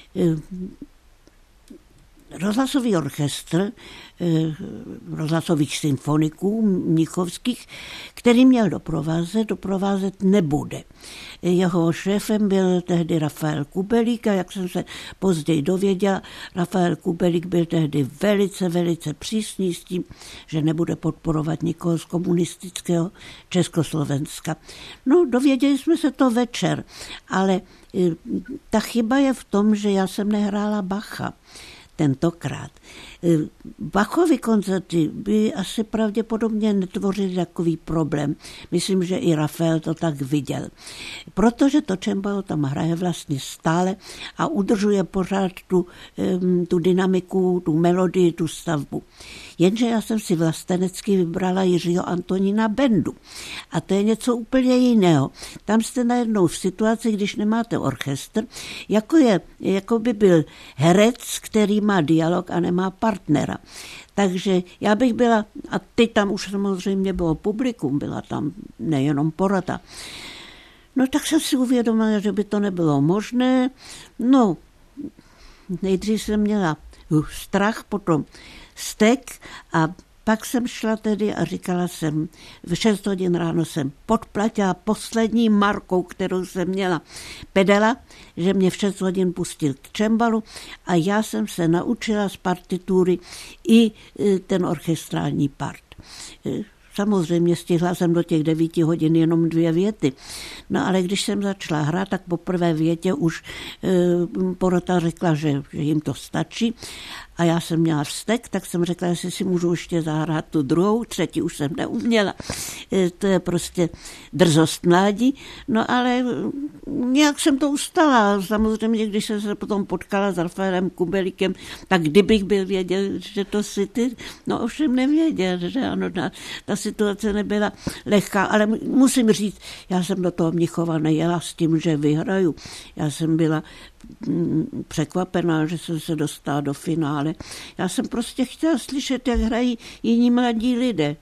rozhlasový orchestr rozhlasových symfoniků mnichovských, který měl doprovázet nebude. Jeho šéfem byl tehdy Rafael Kubelík a jak jsem se později dověděla, Rafael Kubelík byl tehdy velice, velice přísný s tím, že nebude podporovat nikoho z komunistického Československa. No, dověděli jsme se to večer, ale ta chyba je v tom, že já jsem nehrála Bacha tentokrát. Bachovy koncerty by asi pravděpodobně netvořily takový problém. Myslím, že i Rafael to tak viděl. Protože to cembalo tam hraje vlastně stále a udržuje pořád tu dynamiku, tu melodii, tu stavbu. Jenže já jsem si vlastenecky vybrala Jiřího Antonína Bendu. A to je něco úplně jiného. Tam jste najednou v situaci, když nemáte orchestr, jako by byl herec, který má dialog a nemá partnera. Takže já bych byla, a teď tam už samozřejmě bylo publikum, byla tam nejenom porota. No tak jsem si uvědomila, že by to nebylo možné. No, nejdřív jsem měla strach, potom stek a pak jsem šla tedy a říkala jsem, v 6 hodin ráno jsem podplatila poslední markou, kterou jsem měla pedala, že mě v 6 hodin pustil k cembalu a já jsem se naučila z partitury i ten orchestrální part. Samozřejmě stihla jsem do těch 9 hodin jenom 2 věty. No ale když jsem začala hrát, tak po prvé větě už porota řekla, že jim to stačí. A já jsem měla vztek, tak jsem řekla, jestli si můžu ještě zahrát tu druhou, třetí už jsem neuměla. To je prostě drzost mládí. No ale nějak jsem to ustala. Samozřejmě, když jsem se potom potkala s Rafaelem Kubelíkem, tak kdybych byl věděl, že to si ty, no ovšem nevěděl, že ano, ta situace nebyla lehká, ale musím říct, já jsem do toho Mnichova nejela s tím, že vyhraju. Já jsem byla překvapená, že jsem se dostala do finále. Já jsem prostě chtěla slyšet, jak hrají jiní mladí lidé.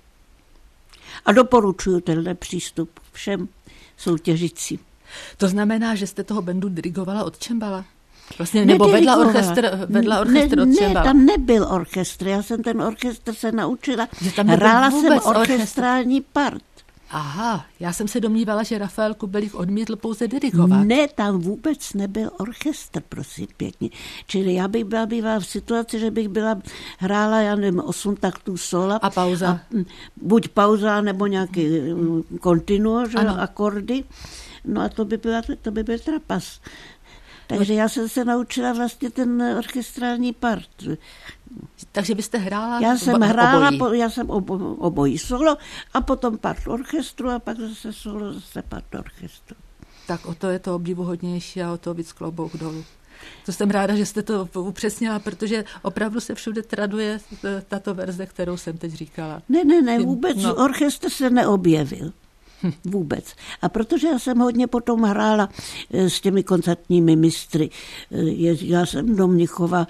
A doporučuji tenhle přístup všem soutěžícím. To znamená, že jste toho bandu dirigovala od čembala? Vlastně, nebo vedla orchestr od čembala? Ne, tam nebyl orchestr. Já jsem ten orchestr se naučila. Hrála jsem orchestrální part. Aha, já jsem se domnívala, že Rafael Kubelík odmítl pouze dirigovat. Ne, tam vůbec nebyl orchestr, prosím pěkně. Čili já bych byla bývala v situaci, že bych hrála, já nevím, 8 taktů sola. A pauza. Buď pauza, nebo nějaký kontinuo, že, akordy. No a to by byl trapas. Takže já jsem se naučila vlastně ten orchestrální part. Takže vy jste hrála Já jsem obojí solo a potom part orchestru a pak zase solo, zase part orchestru. Tak o to je to obdivuhodnější a o to víc klobouk dolů. To jsem ráda, že jste to upřesnila, protože opravdu se všude traduje tato verze, kterou jsem teď říkala. Ne, vůbec orchestr se neobjevil. Vůbec. A protože já jsem hodně potom hrála s těmi koncertními mistry. Jezdila jsem do Mnichova,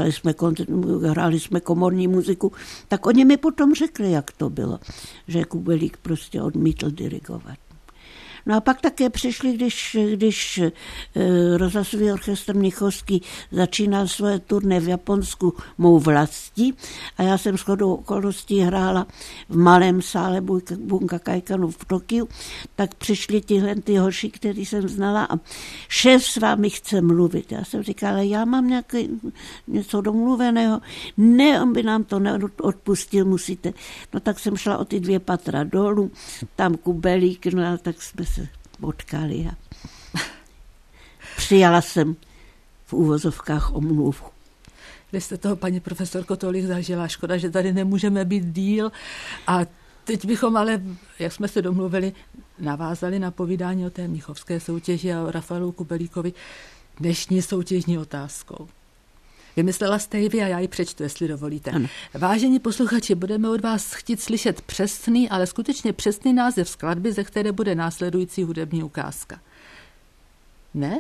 hráli jsme komorní muziku, tak oni mi potom řekli, jak to bylo, že Kubelík prostě odmítl dirigovat. No a pak také přišli, když rozhlasový orchestr mnichovský začínal svoje turné v Japonsku mou vlastí a já jsem shodou okolností hrála v malém sále Bunka-Kaikanu v Tokiu, tak přišli ty hoši, který jsem znala a šéf s vámi chce mluvit. Já jsem říkala, já mám něco domluveného. Ne, on by nám to neodpustil, musíte. No tak jsem šla o ty 2 patra dolů, tam Kubelík, no a tak jsme se potkali a přijala jsem v úvozovkách omluvu. Vy jste toho, paní profesorko, tolik zažila. Škoda, že tady nemůžeme být díl. A teď bychom ale, jak jsme se domluvili, navázali na povídání o té mnichovské soutěži a o Rafaelu Kubelíkovi dnešní soutěžní otázkou. Vymyslela jste ji vy a já ji přečtu, jestli dovolíte. Ano. Vážení posluchači, budeme od vás chtít slyšet přesný, ale skutečně přesný název skladby, ze které bude následující hudební ukázka. Ne?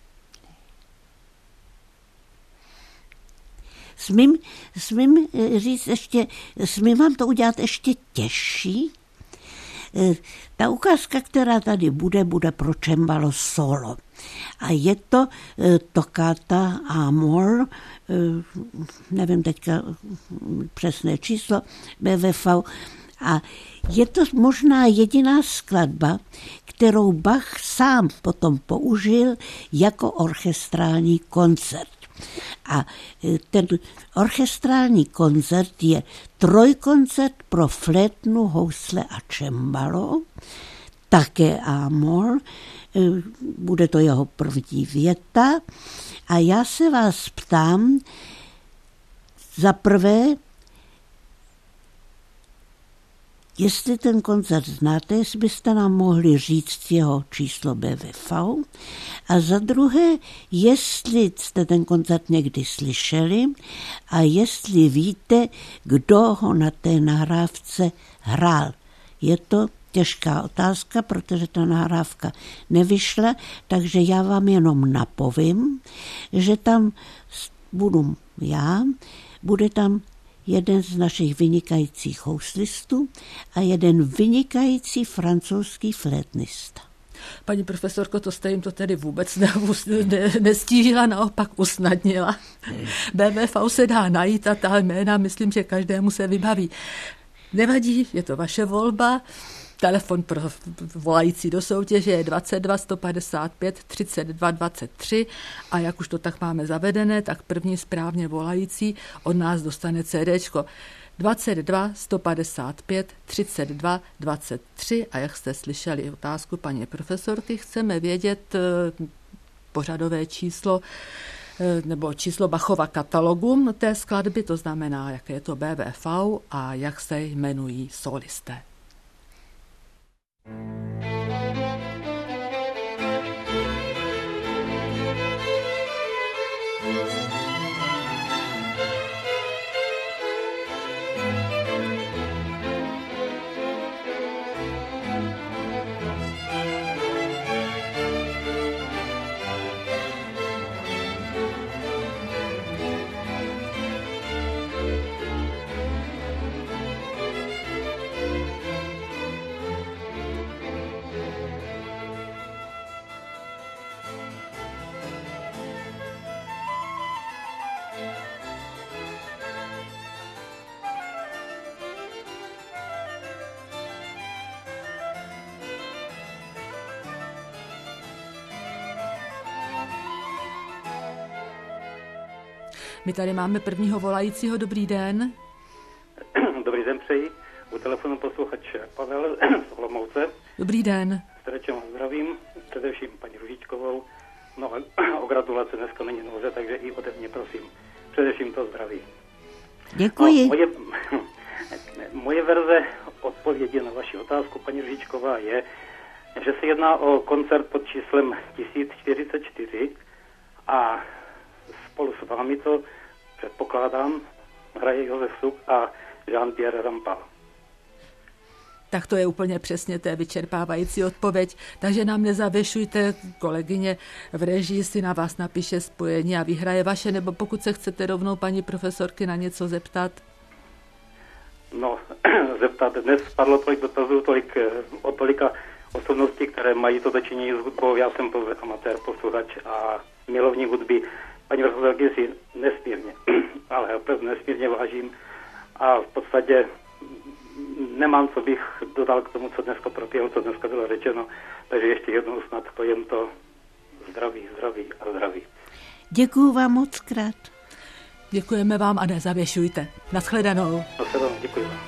Smím říct ještě, smím vám to udělat ještě těžší? Ta ukázka, která tady bude pro čembalo solo. A je to Toccata Amor, nevím teďka přesné číslo, BWV, a je to možná jediná skladba, kterou Bach sám potom použil jako orchestrální koncert. A ten orchestrální koncert je trojkoncert pro flétnu, housle a čembalo, také Amor, bude to jeho první věta. A já se vás ptám, za prvé, jestli ten koncert znáte, jestli byste nám mohli říct jeho číslo BWV. A za druhé, jestli jste ten koncert někdy slyšeli a jestli víte, kdo ho na té nahrávce hrál. Je to těžká otázka, protože ta nahrávka nevyšla, takže já vám jenom napovím, že tam budu já, bude tam jeden z našich vynikajících houslistů a jeden vynikající francouzský flétnista. Paní profesorko, to jste jim to tedy vůbec nestížila, naopak usnadnila. BWV se dá najít a ta jména, myslím, že každému se vybaví. Nevadí, je to vaše volba. Telefon pro volající do soutěže je 22 155 32 23 a jak už to tak máme zavedené, tak první správně volající od nás dostane CDčko 22 155 32 23 a jak jste slyšeli otázku paní profesorky, chceme vědět pořadové číslo nebo číslo Bachova katalogu té skladby, to znamená, jaké je to BWV a jak se jmenují solisté. My tady máme prvního volajícího. Dobrý den. Dobrý den přeji. U telefonu posluchač Pavel z Olomouce. Dobrý den. Srdečně vás zdravím, především paní Růžičkovou. No o gratulace dneska není nouze, takže i ode mě prosím. Především to zdraví. Děkuji. No, moje verze odpovědi na vaši otázku, paní Růžičková, je, že se jedná o koncert pod číslem 1044 a spolu s vámi to, předpokládám, hraje Josef Suk a Jean-Pierre Rampal. Tak to je úplně přesně té vyčerpávající odpověď, takže nám nezavěšujte, kolegyně v režii si na vás napíše spojení a vyhraje vaše, nebo pokud se chcete rovnou paní profesorky na něco zeptat. No, zeptat, dnes padlo tolik dotazů, o tolika osobností, které mají to dočinění s hudbou. Já jsem pouze amatér, posluchač a milovník hudby. Paní profesorky si nesmírně, ale opravdu nesmírně vážím a v podstatě nemám, co bych dodal k tomu, co dneska proběhlo, co dneska bylo řečeno, takže ještě jednou snad pojem to zdraví a zdraví. Děkuju vám moc krát. Děkujeme vám a nezavěšujte. Naschledanou. Naschledanou, děkuji vám.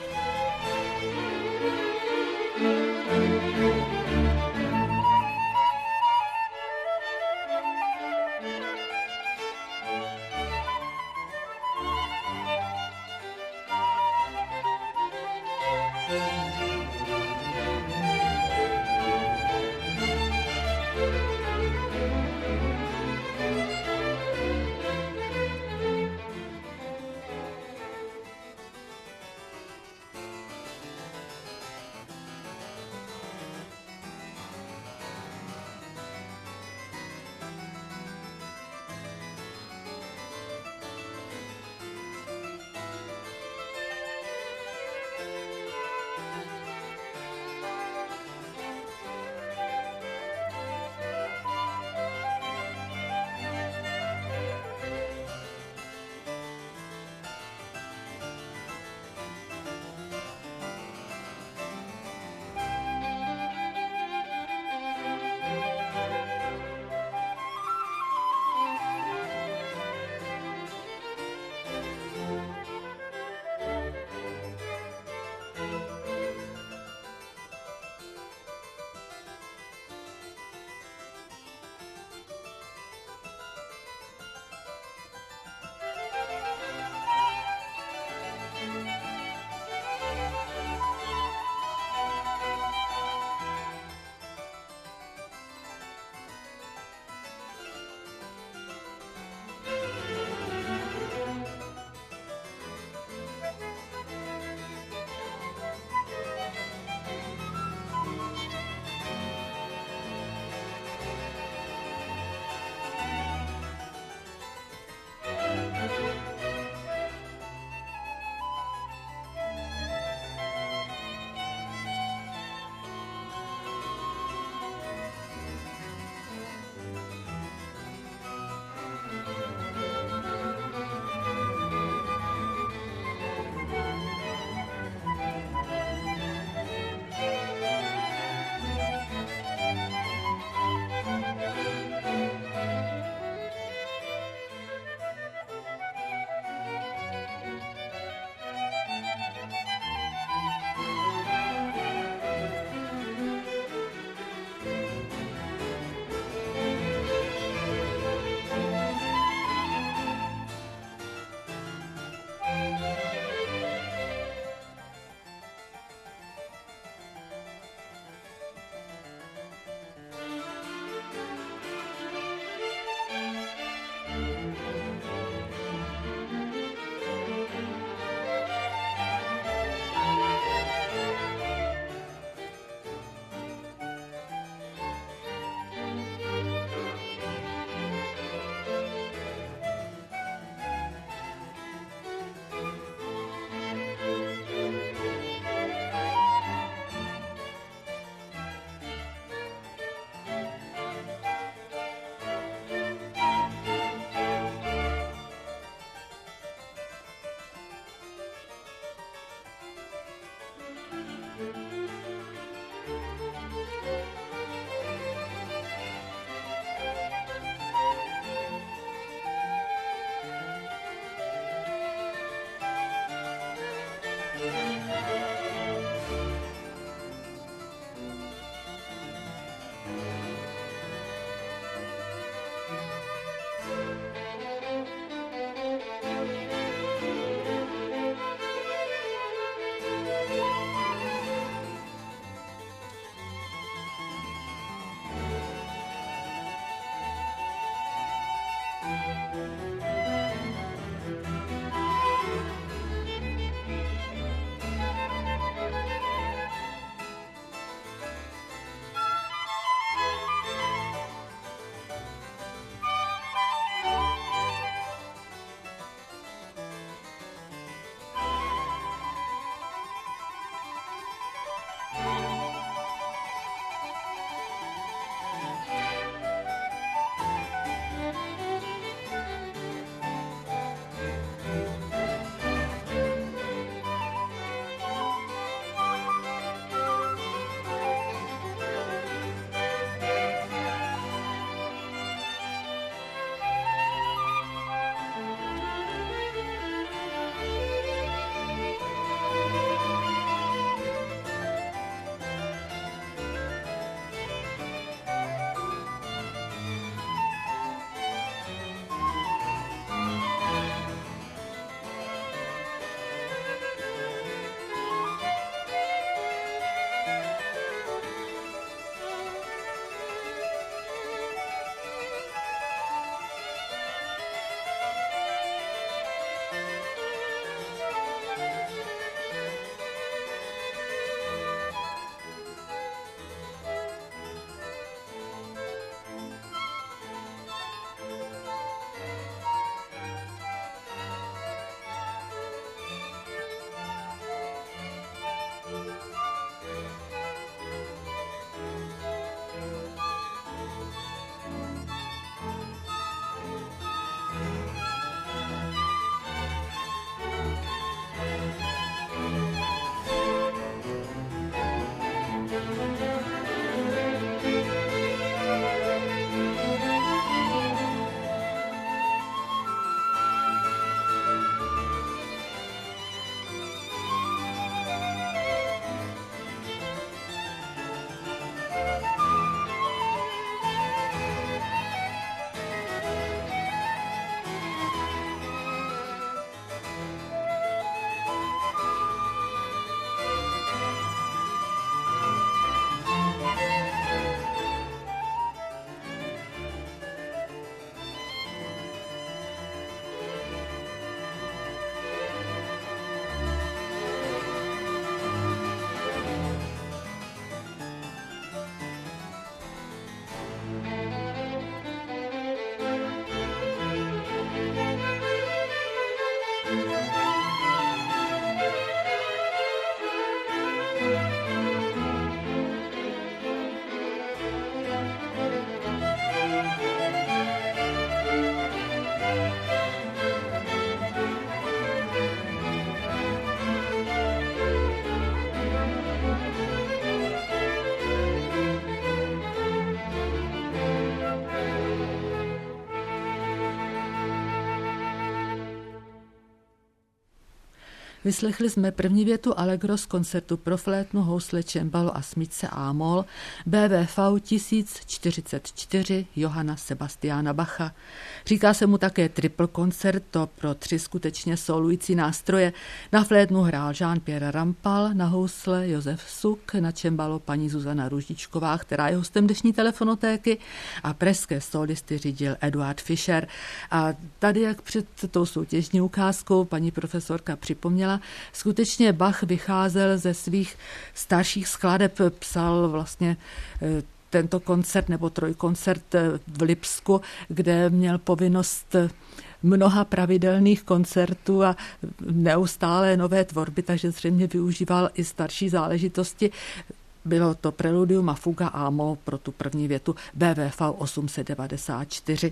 Vyslechli jsme první větu Allegro z koncertu pro flétnu, housle, cembalo a smyčce A-moll BWV 1044 Johanna Sebastiana Bacha. Říká se mu také triple koncert, to pro 3 skutečně solující nástroje. Na flétnu hrál Jean-Pierre Rampal, na housle Josef Suk, na cembalo paní Zuzana Růžičková, která je hostem dnešní telefonotéky, a pražské solisty řídil Eduard Fischer. A tady, jak před tou soutěžní ukázkou paní profesorka připomněla, skutečně Bach vycházel ze svých starších skladeb, psal vlastně tento koncert nebo trojkoncert v Lipsku, kde měl povinnost mnoha pravidelných koncertů a neustále nové tvorby, takže zřejmě využíval i starší záležitosti. Bylo to preludium a fuga A-moll pro tu první větu BWV 894.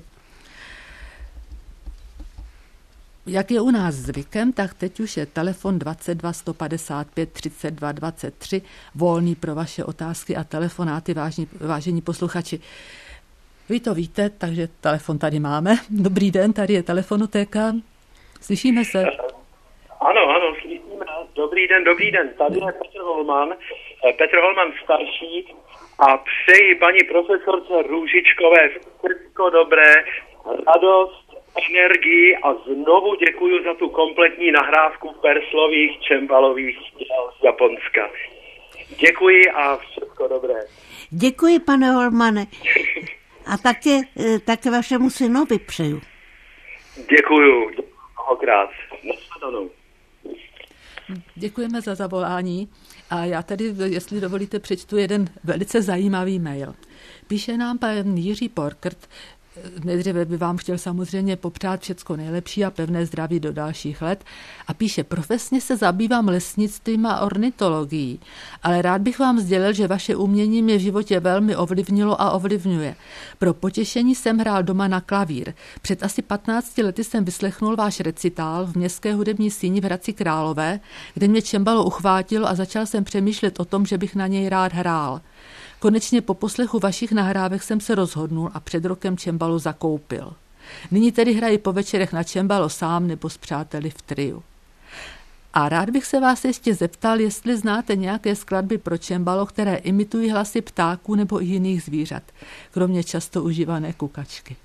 Jak je u nás zvykem, tak teď už je telefon 22 155 32 23 volný pro vaše otázky a telefonáty, vážení posluchači. Vy to víte, takže telefon tady máme. Dobrý den, tady je telefonotéka. Slyšíme se? Ano, slyšíme. Dobrý den. Tady je Petr Holman starší a přeji paní profesorce Růžičkové všechno dobré, radost, energii a znovu děkuji za tu kompletní nahrávku perslových cembalových děl z Japonska. Děkuji a všechno dobré. Děkuji, pane Holmane. A také vašemu synovi přeju. Děkuju mnohokrát. Nashledanou. Děkujeme za zavolání a já tady, jestli dovolíte, přečtu jeden velice zajímavý mail. Píše nám pan Jiří Porkrt. Nejdříve by vám chtěl samozřejmě popřát všecko nejlepší a pevné zdraví do dalších let a píše: profesně se zabývám lesnictvím a ornitologií, ale rád bych vám sdělil, že vaše umění mě v životě velmi ovlivnilo a ovlivňuje. Pro potěšení jsem hrál doma na klavír. Před asi 15 lety jsem vyslechnul váš recitál v Městské hudební síni v Hradci Králové, kde mě cembalo uchvátilo a začal jsem přemýšlet o tom, že bych na něj rád hrál. Konečně po poslechu vašich nahrávek jsem se rozhodnul a před rokem cembalo zakoupil. Nyní tedy hraji po večerech na cembalo sám nebo s přáteli v triu. A rád bych se vás ještě zeptal, jestli znáte nějaké skladby pro cembalo, které imitují hlasy ptáků nebo i jiných zvířat, kromě často užívané kukačky.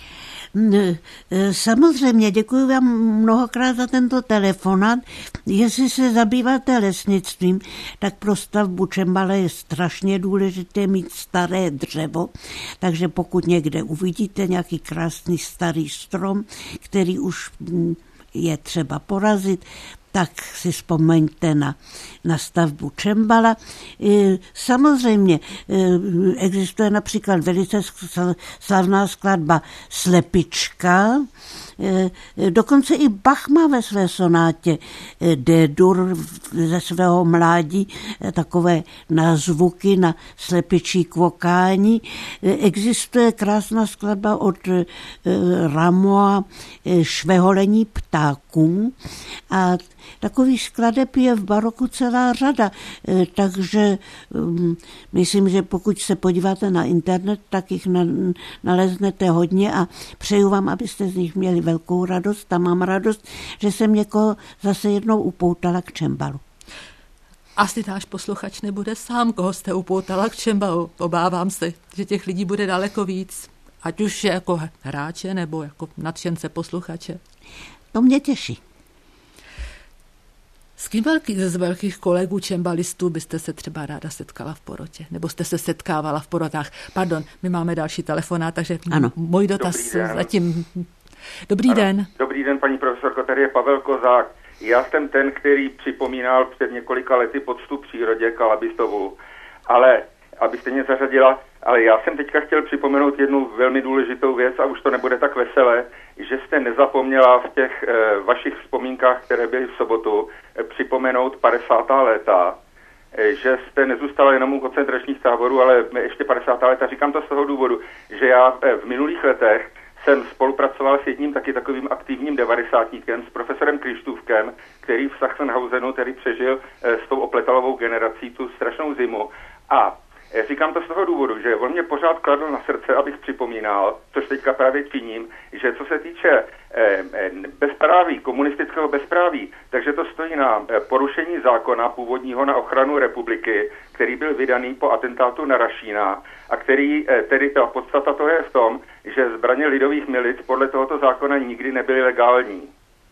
Samozřejmě, děkuji vám mnohokrát za tento telefonát. Jestli se zabýváte lesnictvím, tak pro stavbu cembala je strašně důležité mít staré dřevo, takže pokud někde uvidíte nějaký krásný starý strom, který už je třeba porazit, tak si vzpomeňte na stavbu cembala. Samozřejmě existuje například velice slavná skladba Slepička. Dokonce i Bach má ve své sonátě D-dur ze svého mládí takové názvuky na slepičí kvokání. Existuje krásná skladba od Rameau Šveholení ptáků a takových skladeb je v baroku celá řada, takže myslím, že pokud se podíváte na internet, tak jich naleznete hodně a přeju vám, abyste z nich měli velkou radost a mám radost, že jsem někoho zase jednou upoutala k cembalu. Asi náš posluchač nebude sám, koho jste upoutala k cembalu. Obávám se, že těch lidí bude daleko víc, ať už jako hráče nebo jako nadšence posluchače. To mě těší. S kým z velkých kolegů cembalistů byste se třeba ráda setkala v porotě? Nebo jste se setkávala v porotách? Pardon, my máme další telefonát, takže ano. Můj dotaz zatím... Dobrý den. Dobrý den, paní profesorko, tady je Pavel Kozák. Já jsem ten, který připomínal před několika lety poctu přírodě Kalabistovu, ale abyste mě zařadila, ale já jsem teďka chtěl připomenout jednu velmi důležitou věc a už to nebude tak veselé, že jste nezapomněla v těch vašich vzpomínkách, které byly v sobotu, připomenout 50. léta, že jste nezůstala jenom u koncentračních táborů, ale ještě 50. léta. Říkám to z toho důvodu, že já v minulých letech jsem spolupracoval s jedním taky takovým aktivním devadesátníkem, s profesorem Krištůvkem, který v Sachsenhausenu tedy přežil s tou opletalovou generací tu strašnou zimu. A Říkám to z toho důvodu, že on mě pořád kladl na srdce, abych připomínal, což teďka právě činím, že co se týče bezpráví, komunistického bezpráví, takže to stojí na porušení zákona původního na ochranu republiky, který byl vydaný po atentátu na Rašína a který, tedy ta podstata toho je v tom, že zbraně lidových milic podle tohoto zákona nikdy nebyly legální.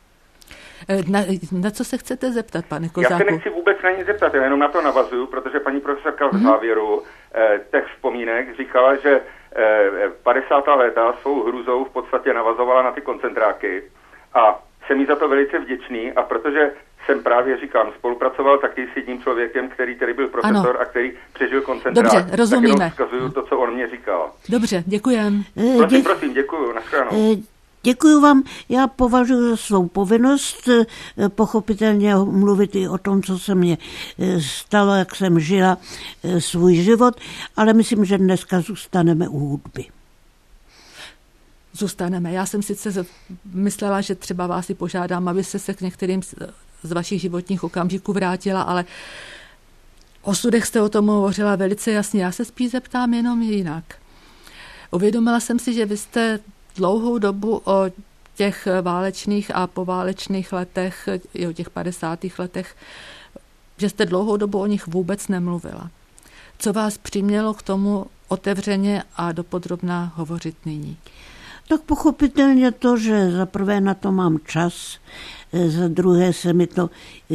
Na co se chcete zeptat, pane Kozáku? Já se nechci vůbec na nic zeptat, já jenom na to navazuju, protože paní profesorka v závěru těch vzpomínek říkala, že 50. léta svou hrůzou v podstatě navazovala na ty koncentráky a jsem jí za to velice vděčný a protože jsem právě, říkám, spolupracoval taky s jedním člověkem, který tedy byl profesor a který přežil koncentrák. Dobře, rozumíme. Tak jenom vzkazuju to, co on mě říkal. Dobře, děkujem. Prosím, děkuju, nashledanou. Děkuji vám. Já považuji za svou povinnost pochopitelně mluvit i o tom, co se mně stalo, jak jsem žila svůj život, ale myslím, že dneska zůstaneme u hudby. Zůstaneme. Já jsem sice myslela, že třeba vás i požádám, abyste se k některým z vašich životních okamžiků vrátila, ale o sudech jste o tom hovořila velice jasně. Já se spíš zeptám jenom jinak. Uvědomila jsem si, že vy jste dlouhou dobu o těch válečných a poválečných letech, i o těch 50. letech, že jste dlouhou dobu o nich vůbec nemluvila. Co vás přimělo k tomu otevřeně a dopodrobna hovořit nyní? Tak pochopitelně to, že za prvé na to mám čas, za druhé se mi to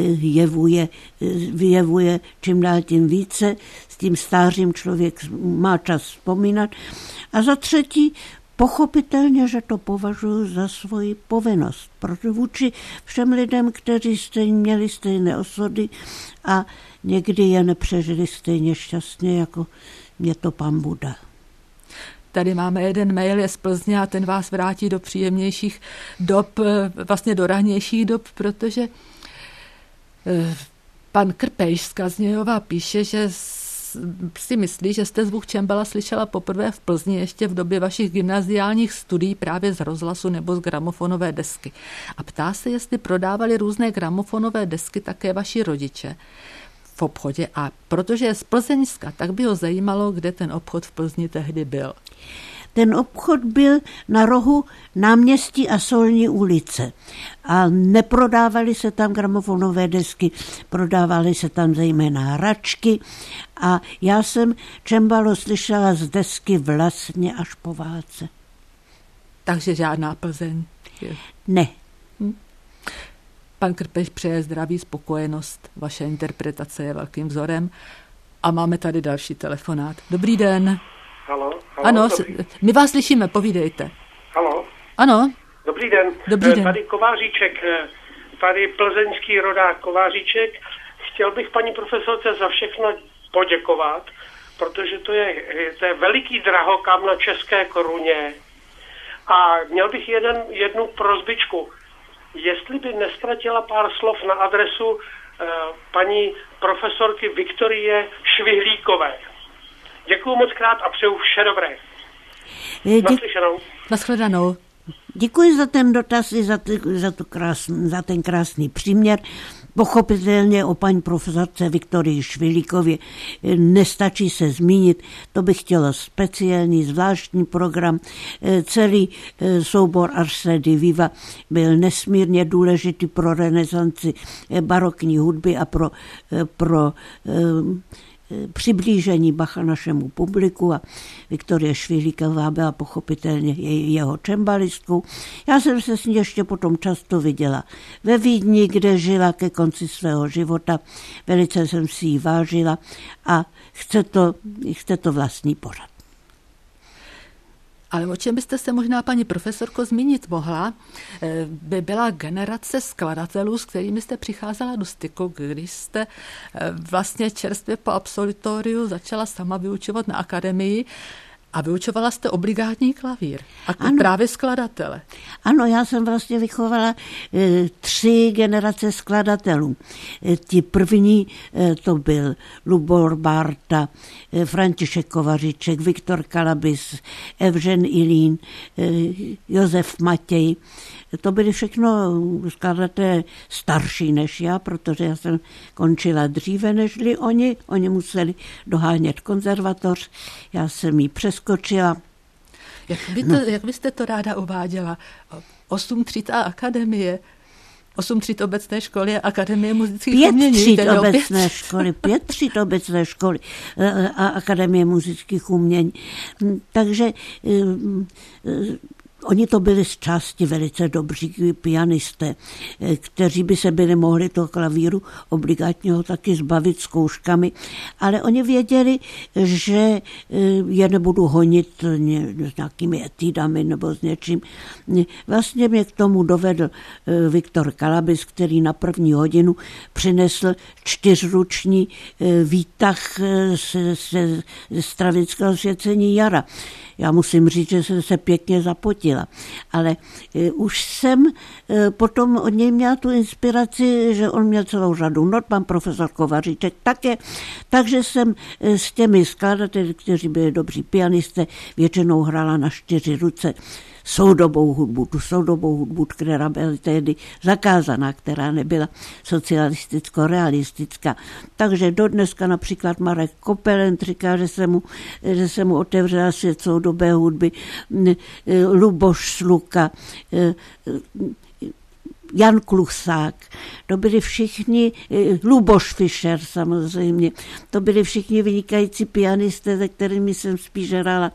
vyjevuje čím dál tím více, s tím stářím člověk má čas vzpomínat a za třetí pochopitelně, že to považuji za svoji povinnost, protože vůči všem lidem, kteří měli stejné osudy a někdy je nepřežili stejně šťastně, jako mě to Pán Buda. Tady máme jeden mail, je z Plzně a ten vás vrátí do příjemnějších dob, vlastně do ranějších dob, protože pan Krpejš z Kaznějova píše, že si myslí, že jste zvuk čembala slyšela poprvé v Plzni ještě v době vašich gymnaziálních studií právě z rozhlasu nebo z gramofonové desky. A ptá se, jestli prodávali různé gramofonové desky také vaši rodiče v obchodě. A protože je z Plzeňska, tak by ho zajímalo, kde ten obchod v Plzni tehdy byl. Ten obchod byl na rohu Náměstí a Solní ulice a neprodávaly se tam gramofonové desky, prodávaly se tam zejména hračky a já jsem čembalo slyšela z desky vlastně až po válce. Takže žádná Plzeň? Ne. Pan Krpeš přeje zdraví, spokojenost, vaše interpretace je velkým vzorem a máme tady další telefonát. Dobrý den. Halo, ano, dobrý. My vás slyšíme, povídejte. Halo. Ano. Dobrý den. Dobrý den. Tady Kováříček, tady plzeňský rodák Kováříček. Chtěl bych paní profesorce za všechno poděkovat, protože to je veliký drahokam na české koruně. A měl bych jednu prosbičku. Jestli by nestratila pár slov na adresu paní profesorky Viktorie Švihlíkové. Děkuju moc krát a přeju vše dobré. Naslyšenou. Nashledanou. Děkuji za ten dotaz i za ten krásný příměr. Pochopitelně o paní profesorce Viktorii Švihlíkově nestačí se zmínit, to bych chtěla speciální zvláštní program. Celý soubor Ars Diviva byl nesmírně důležitý pro renesanci barokní hudby a pro přiblížení Bacha našemu publiku a Viktorie Švihlíková byla pochopitelně jeho čembalistkou. Já jsem se s ní ještě potom často viděla ve Vídni, kde žila ke konci svého života. Velice jsem si ji vážila a chce to vlastní pořad. Ale o čem byste se možná, paní profesorko, zmínit mohla, by byla generace skladatelů, s kterými jste přicházela do styku, když jste vlastně čerstvě po absolutoriu začala sama vyučovat na akademii A vyučovala jste obligátní klavír a právě skladatele. Ano, já jsem vlastně vychovala 3 generace skladatelů. Ti první to byl Lubor Bárta, František Kovaříček, Viktor Kalabis, Evžen Ilín, Josef Matěj. To byly všechno skladatelé starší než já, protože já jsem končila dříve nežli oni. Oni museli dohánět konzervatoř, já jsem ji přeskočila. Jak byste to ráda uváděla? 8 tříd a akademie, 8 tříd obecné školy a akademie muzických umění. 5 tříd obecné školy a akademie muzických umění. Takže oni to byli z části velice dobří pianisté, kteří by se byli mohli toho klavíru obligátního taky zbavit zkouškami, ale oni věděli, že je nebudu honit s nějakými etýdami nebo s něčím. Vlastně mě k tomu dovedl Viktor Kalabis, který na 1. hodinu přinesl 4ruční výtah ze Stravického svěcení jara. Já musím říct, že jsem se pěkně zapotila, ale už jsem potom od něj měla tu inspiraci, že on měl celou řadu not, pan profesor Kovaříček také, takže jsem s těmi skladateli, kteří byli dobří pianisté, většinou hrála na 4 ruce soudobou hudbu, která byla tehdy zakázaná, která nebyla socialisticko-realistická. Takže dodneska například Marek Kopelent říká, že se mu otevřela svět soudobé hudby, Luboš Sluka, Jan Klusák, to byli všichni, Luboš Fischer samozřejmě, to byli všichni vynikající pianisté, se kterými jsem spíš hrála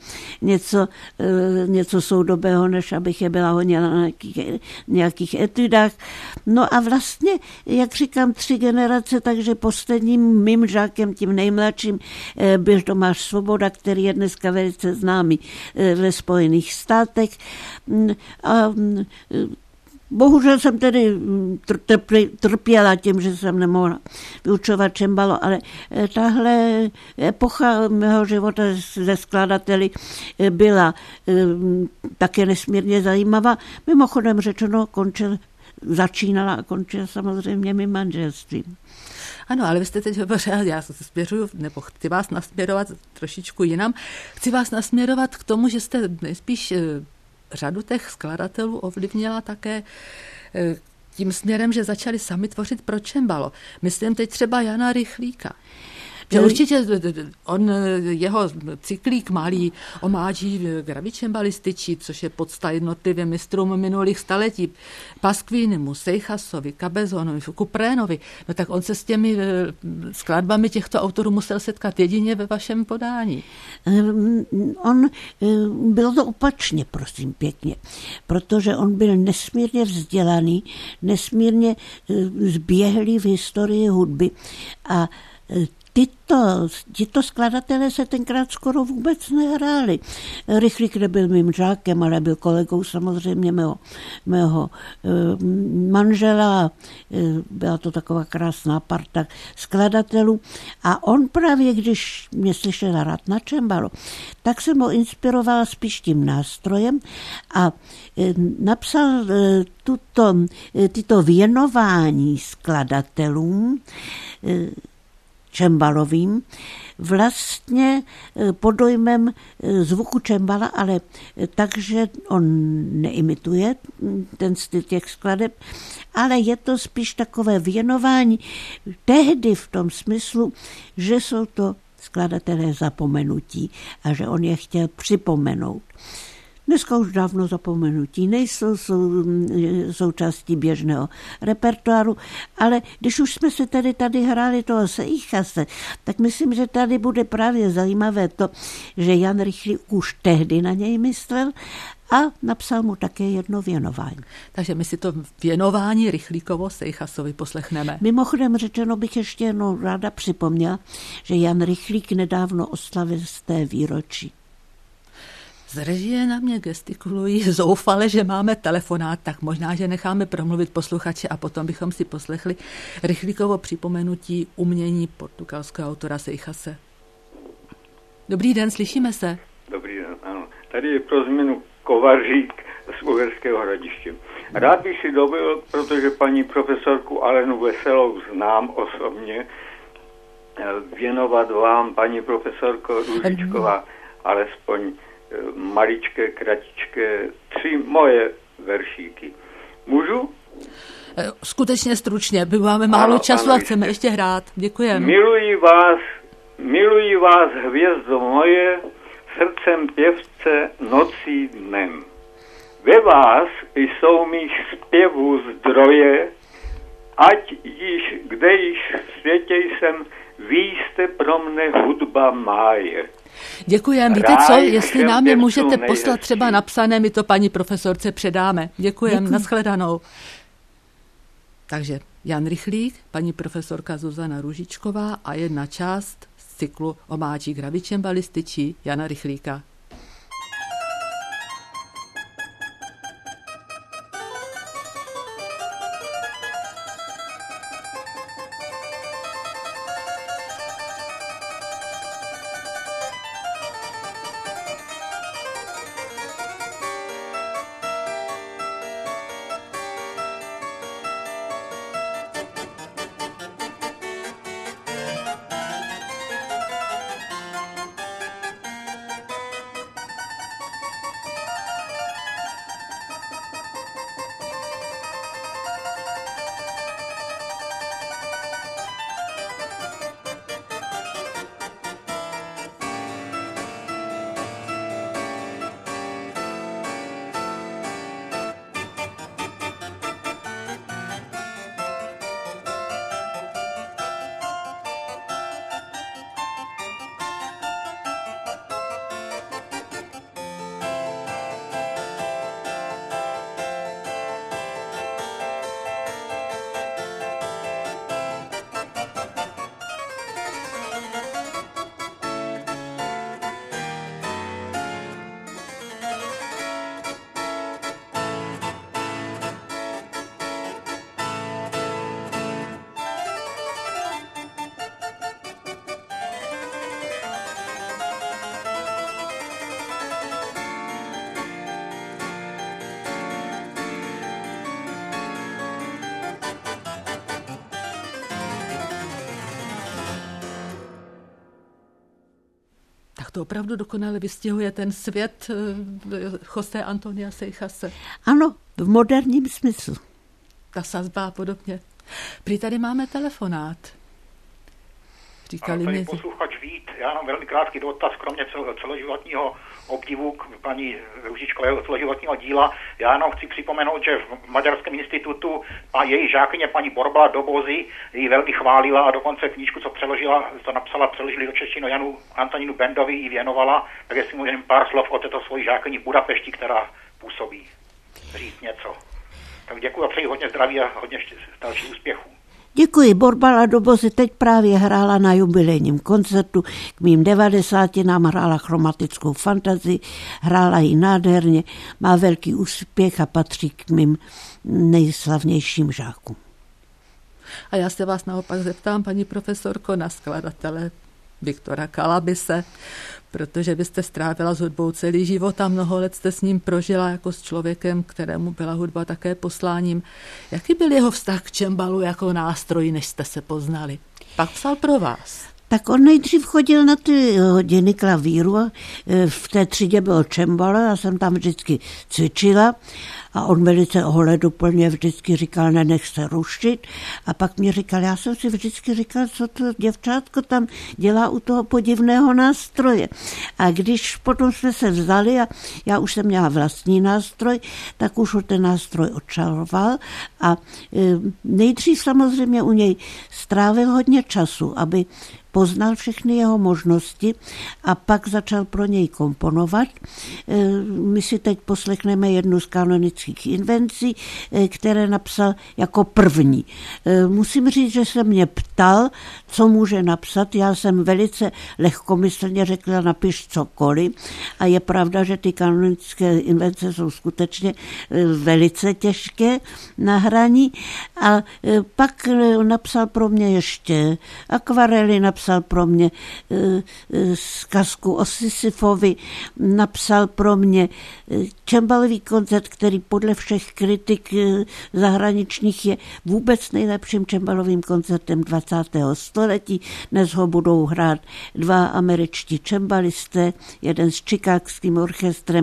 něco soudobého, než abych je byla honěna na nějakých etudách. No a vlastně, jak říkám, 3 generace, takže posledním mým žákem, tím nejmladším, byl Tomáš Svoboda, který je dneska velice známý ve Spojených státech. A bohužel jsem tedy trpěla tím, že jsem nemohla vyučovat cembalo, ale tahle epocha mého života ze skladateli byla také nesmírně zajímavá. Mimochodem řečeno, začínala a končila samozřejmě mým manželstvím. Ano, ale vy jste teď hovořila, já směřuju, nebo chci vás nasměrovat trošičku jinam. Chci vás nasměrovat k tomu, že jste nejspíš řadu těch skladatelů ovlivnila také tím směrem, že začali sami tvořit pro cembalo. Myslím teď třeba Jana Rychlíka. Že určitě jeho cyklík malý omáčí gravicembalističí, což je podsta jednotlivým mistrům minulých staletí, Pasquinimu, Seichasovi, Cabezonovi, Kuprénovi, no tak on se s těmi skladbami těchto autorů musel setkat jedině ve vašem podání. Bylo to opačně, prosím pěkně, protože on byl nesmírně vzdělaný, nesmírně zběhlý v historii hudby a Tito skladatelé se tenkrát skoro vůbec nehráli. Rychlík nebyl mým žákem, ale byl kolegou samozřejmě mého manžela. Byla to taková krásná parta skladatelů. A on právě, když mě slyšel hrát na cembalo, tak jsem ho inspirovala spíš tím nástrojem a napsal tyto věnování skladatelům cembalovým, vlastně pod dojmem zvuku cembala, ale takže on neimituje ten styl těch skladeb, ale je to spíš takové věnování tehdy v tom smyslu, že jsou to skladatelé zapomenutí a že on je chtěl připomenout. Dneska už dávno zapomenutí nejsou součástí běžného repertoáru, ale když už jsme se tady hráli toho Seichase, tak myslím, že tady bude právě zajímavé to, že Jan Rychlík už tehdy na něj myslel a napsal mu také jedno věnování. Takže my si to věnování Rychlíkovo Seichasovi poslechneme. Mimochodem řečeno bych ještě jednou ráda připomněla, že Jan Rychlík nedávno oslavil 100. výročí. Z režie na mě gestikulují zoufale, že máme telefonát, tak možná, že necháme promluvit posluchače a potom bychom si poslechli Rychlíkovo připomenutí umění portugalského autora Seichase. Dobrý den, slyšíme se. Dobrý den. Tady je pro změnu Kovařík z Uherského Hradiště. Rád bych si dovolil, protože paní profesorku Alenu Veselou znám osobně, věnovat vám, paní profesorko Růžičková, alespoň maličké, kratičké, 3 moje veršíky. Můžu? Skutečně stručně, máme málo času a chceme ještě hrát. Děkujeme. Miluji vás, hvězdo moje, srdcem pěvce nocí dnem. Ve vás jsou mých zpěvů zdroje, ať již, kde již v světě jsem, vy jste pro mne hudba máje. Děkujeme. Víte co, jestli nám je můžete poslat třeba napsané, my to paní profesorce předáme. Děkujeme, nashledanou. Takže Jan Rychlík, paní profesorka Zuzana Růžičková a jedna část z cyklu Omáčik hrabičembalisty či Jana Rychlíka. To opravdu dokonale vystihuje ten svět José Antonia Seichase. Ano, v moderním smyslu. Ta sazba a podobně. Prý tady máme telefonát. Říkali mi... Posluchač Vít, já mám velmi krátký dotaz, kromě celoživotního obdivu k paní Růžičkového celoživotního díla. Já jenom chci připomenout, že v Maďarském institutu její žákyně paní Borbala Dobozy ji velmi chválila a dokonce knížku, co přeložili do češtiny Janu Antonínu Bendovi, ji věnovala, tak jestli můžeme pár slov o této svojí žákyni v Budapešti, která působí, říct něco. Tak děkuji a přeji hodně zdraví a hodně dalších úspěchů. Děkuji. Borbala Dobozy teď právě hrála na jubilejním koncertu k mým 90. hrála chromatickou fantazii, hrála ji nádherně, má velký úspěch a patří k mým nejslavnějším žákům. A já se vás naopak zeptám, paní profesorko, na skladatele Viktora Kalabise, protože byste strávila s hudbou celý život a mnoho let jste s ním prožila jako s člověkem, kterému byla hudba také posláním. Jaký byl jeho vztah k čembalu jako nástroji, než jste se poznali? Pak psal pro vás. Tak on nejdřív chodil na ty hodiny klavíru a v té třídě bylo čembalo, já jsem tam vždycky cvičila a on velice ohleduplně vždycky říkal, nenech se rušit a pak mě říkal, já jsem si vždycky říkal, co to děvčátko tam dělá u toho podivného nástroje. A když potom jsme se vzali a já už jsem měla vlastní nástroj, tak už ten nástroj odčaroval a nejdřív samozřejmě u něj strávil hodně času, aby poznal všechny jeho možnosti a pak začal pro něj komponovat. My si teď poslechneme jednu z kanonických invencí, které napsal jako první. Musím říct, že se mě ptal, co může napsat. Já jsem velice lehkomyslně řekla, napiš cokoliv. A je pravda, že ty kanonické invence jsou skutečně velice těžké na hraní. A pak napsal pro mě ještě akvarely, napsal napsal pro mě zkazku o Sisyfovi, napsal pro mě čembalový koncert, který podle všech kritik zahraničních je vůbec nejlepším čembalovým koncertem 20. století. Dnes ho budou hrát 2 američtí čembalisté, jeden s chicagským orchestrem,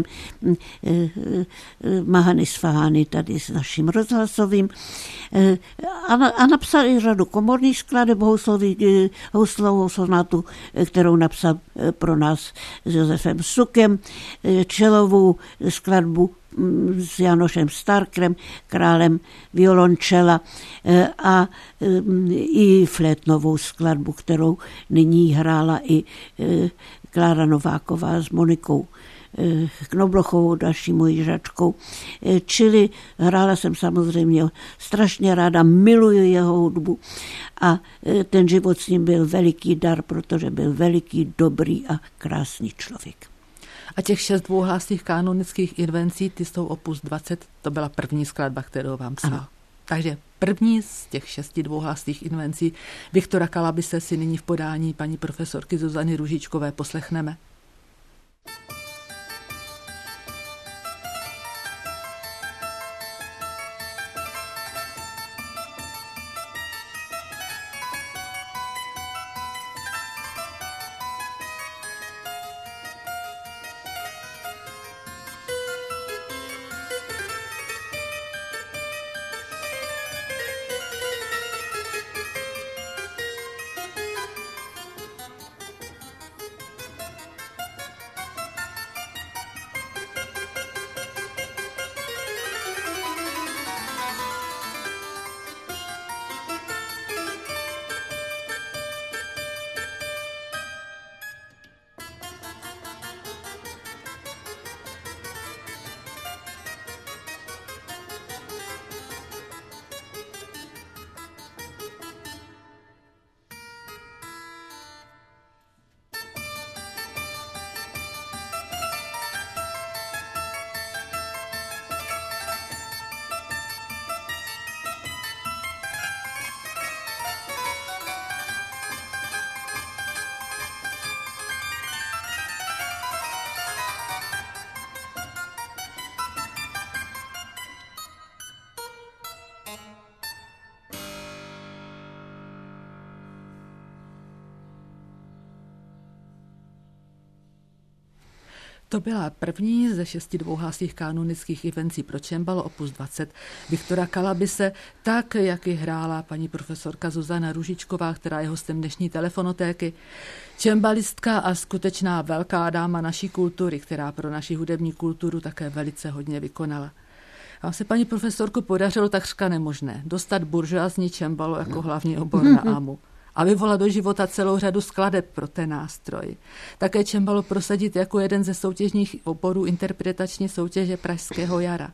Mahan Isfahani tady s naším rozhlasovým. A napsal i řadu komorních skladeb, houslovou sonátu, kterou napsal pro nás s Josefem Sukem, čelovou skladbu s Janošem Starkrem, králem violončela a i flétnovou skladbu, kterou nyní hrála i Klára Nováková s Monikou Knoblochovou, další mojí žačkou. Čili hrála jsem samozřejmě strašně ráda, miluji jeho hudbu a ten život s ním byl veliký dar, protože byl veliký, dobrý a krásný člověk. A těch 6 dvouhlásých kanonických invencí, ty jsou opus 20, to byla první skladba, kterou vám psal. Ano. Takže první z těch 6 dvouhlásých invencí Viktora Kalabise si nyní v podání paní profesorky Zuzany Růžičkové poslechneme. To byla první ze 6 dvouhlásých kanonických invencí pro čembalo opus 20 Viktora Kalabise, tak, jak ji hrála paní profesorka Zuzana Růžičková, která je hostem dnešní telefonotéky. Čembalistka a skutečná velká dáma naší kultury, která pro naši hudební kulturu také velice hodně vykonala. Vám se, paní profesorko, podařilo takřka nemožné dostat buržoazní čembalo jako hlavní obor na AMU a vyvolat do života celou řadu skladeb pro ten nástroj. Také čembalo prosadit jako jeden ze soutěžních oborů interpretační soutěže Pražského jara.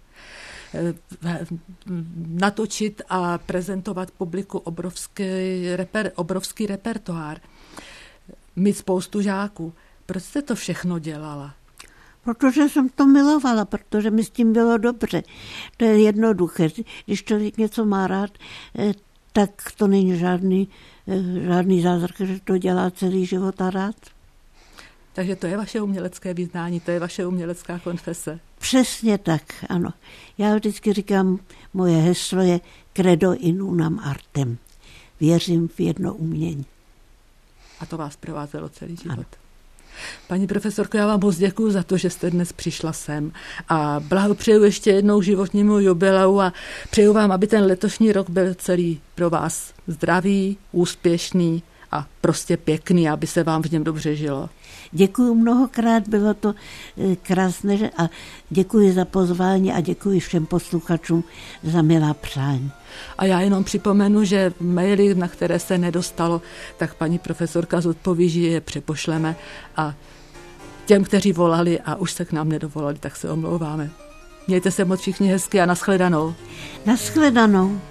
Natočit a prezentovat publiku obrovský repertoár. Mít spoustu žáků. Proč jste to všechno dělala? Protože jsem to milovala, protože mi s tím bylo dobře. To je jednoduché. Když člověk něco má rád, tak to není žádný zázrak, že to dělá celý život a rád. Takže to je vaše umělecké vyznání, to je vaše umělecká konfese. Přesně tak, ano. Já vždycky říkám, moje heslo je credo in unam artem. Věřím v jedno umění. A to vás provázelo celý život. Ano. Paní profesorko, já vám moc děkuju za to, že jste dnes přišla sem a blahopřeju ještě jednou životnímu jubileu a přeju vám, aby ten letošní rok byl celý pro vás zdravý, úspěšný a prostě pěkný, aby se vám v něm dobře žilo. Děkuji mnohokrát, bylo to krásné a děkuji za pozvání a děkuji všem posluchačům za milá přání. A já jenom připomenu, že maily, na které se nedostalo, tak paní profesorka zodpoví, že je přepošleme a těm, kteří volali a už se k nám nedovolali, tak se omlouváme. Mějte se moc všichni hezky a nashledanou. Nashledanou.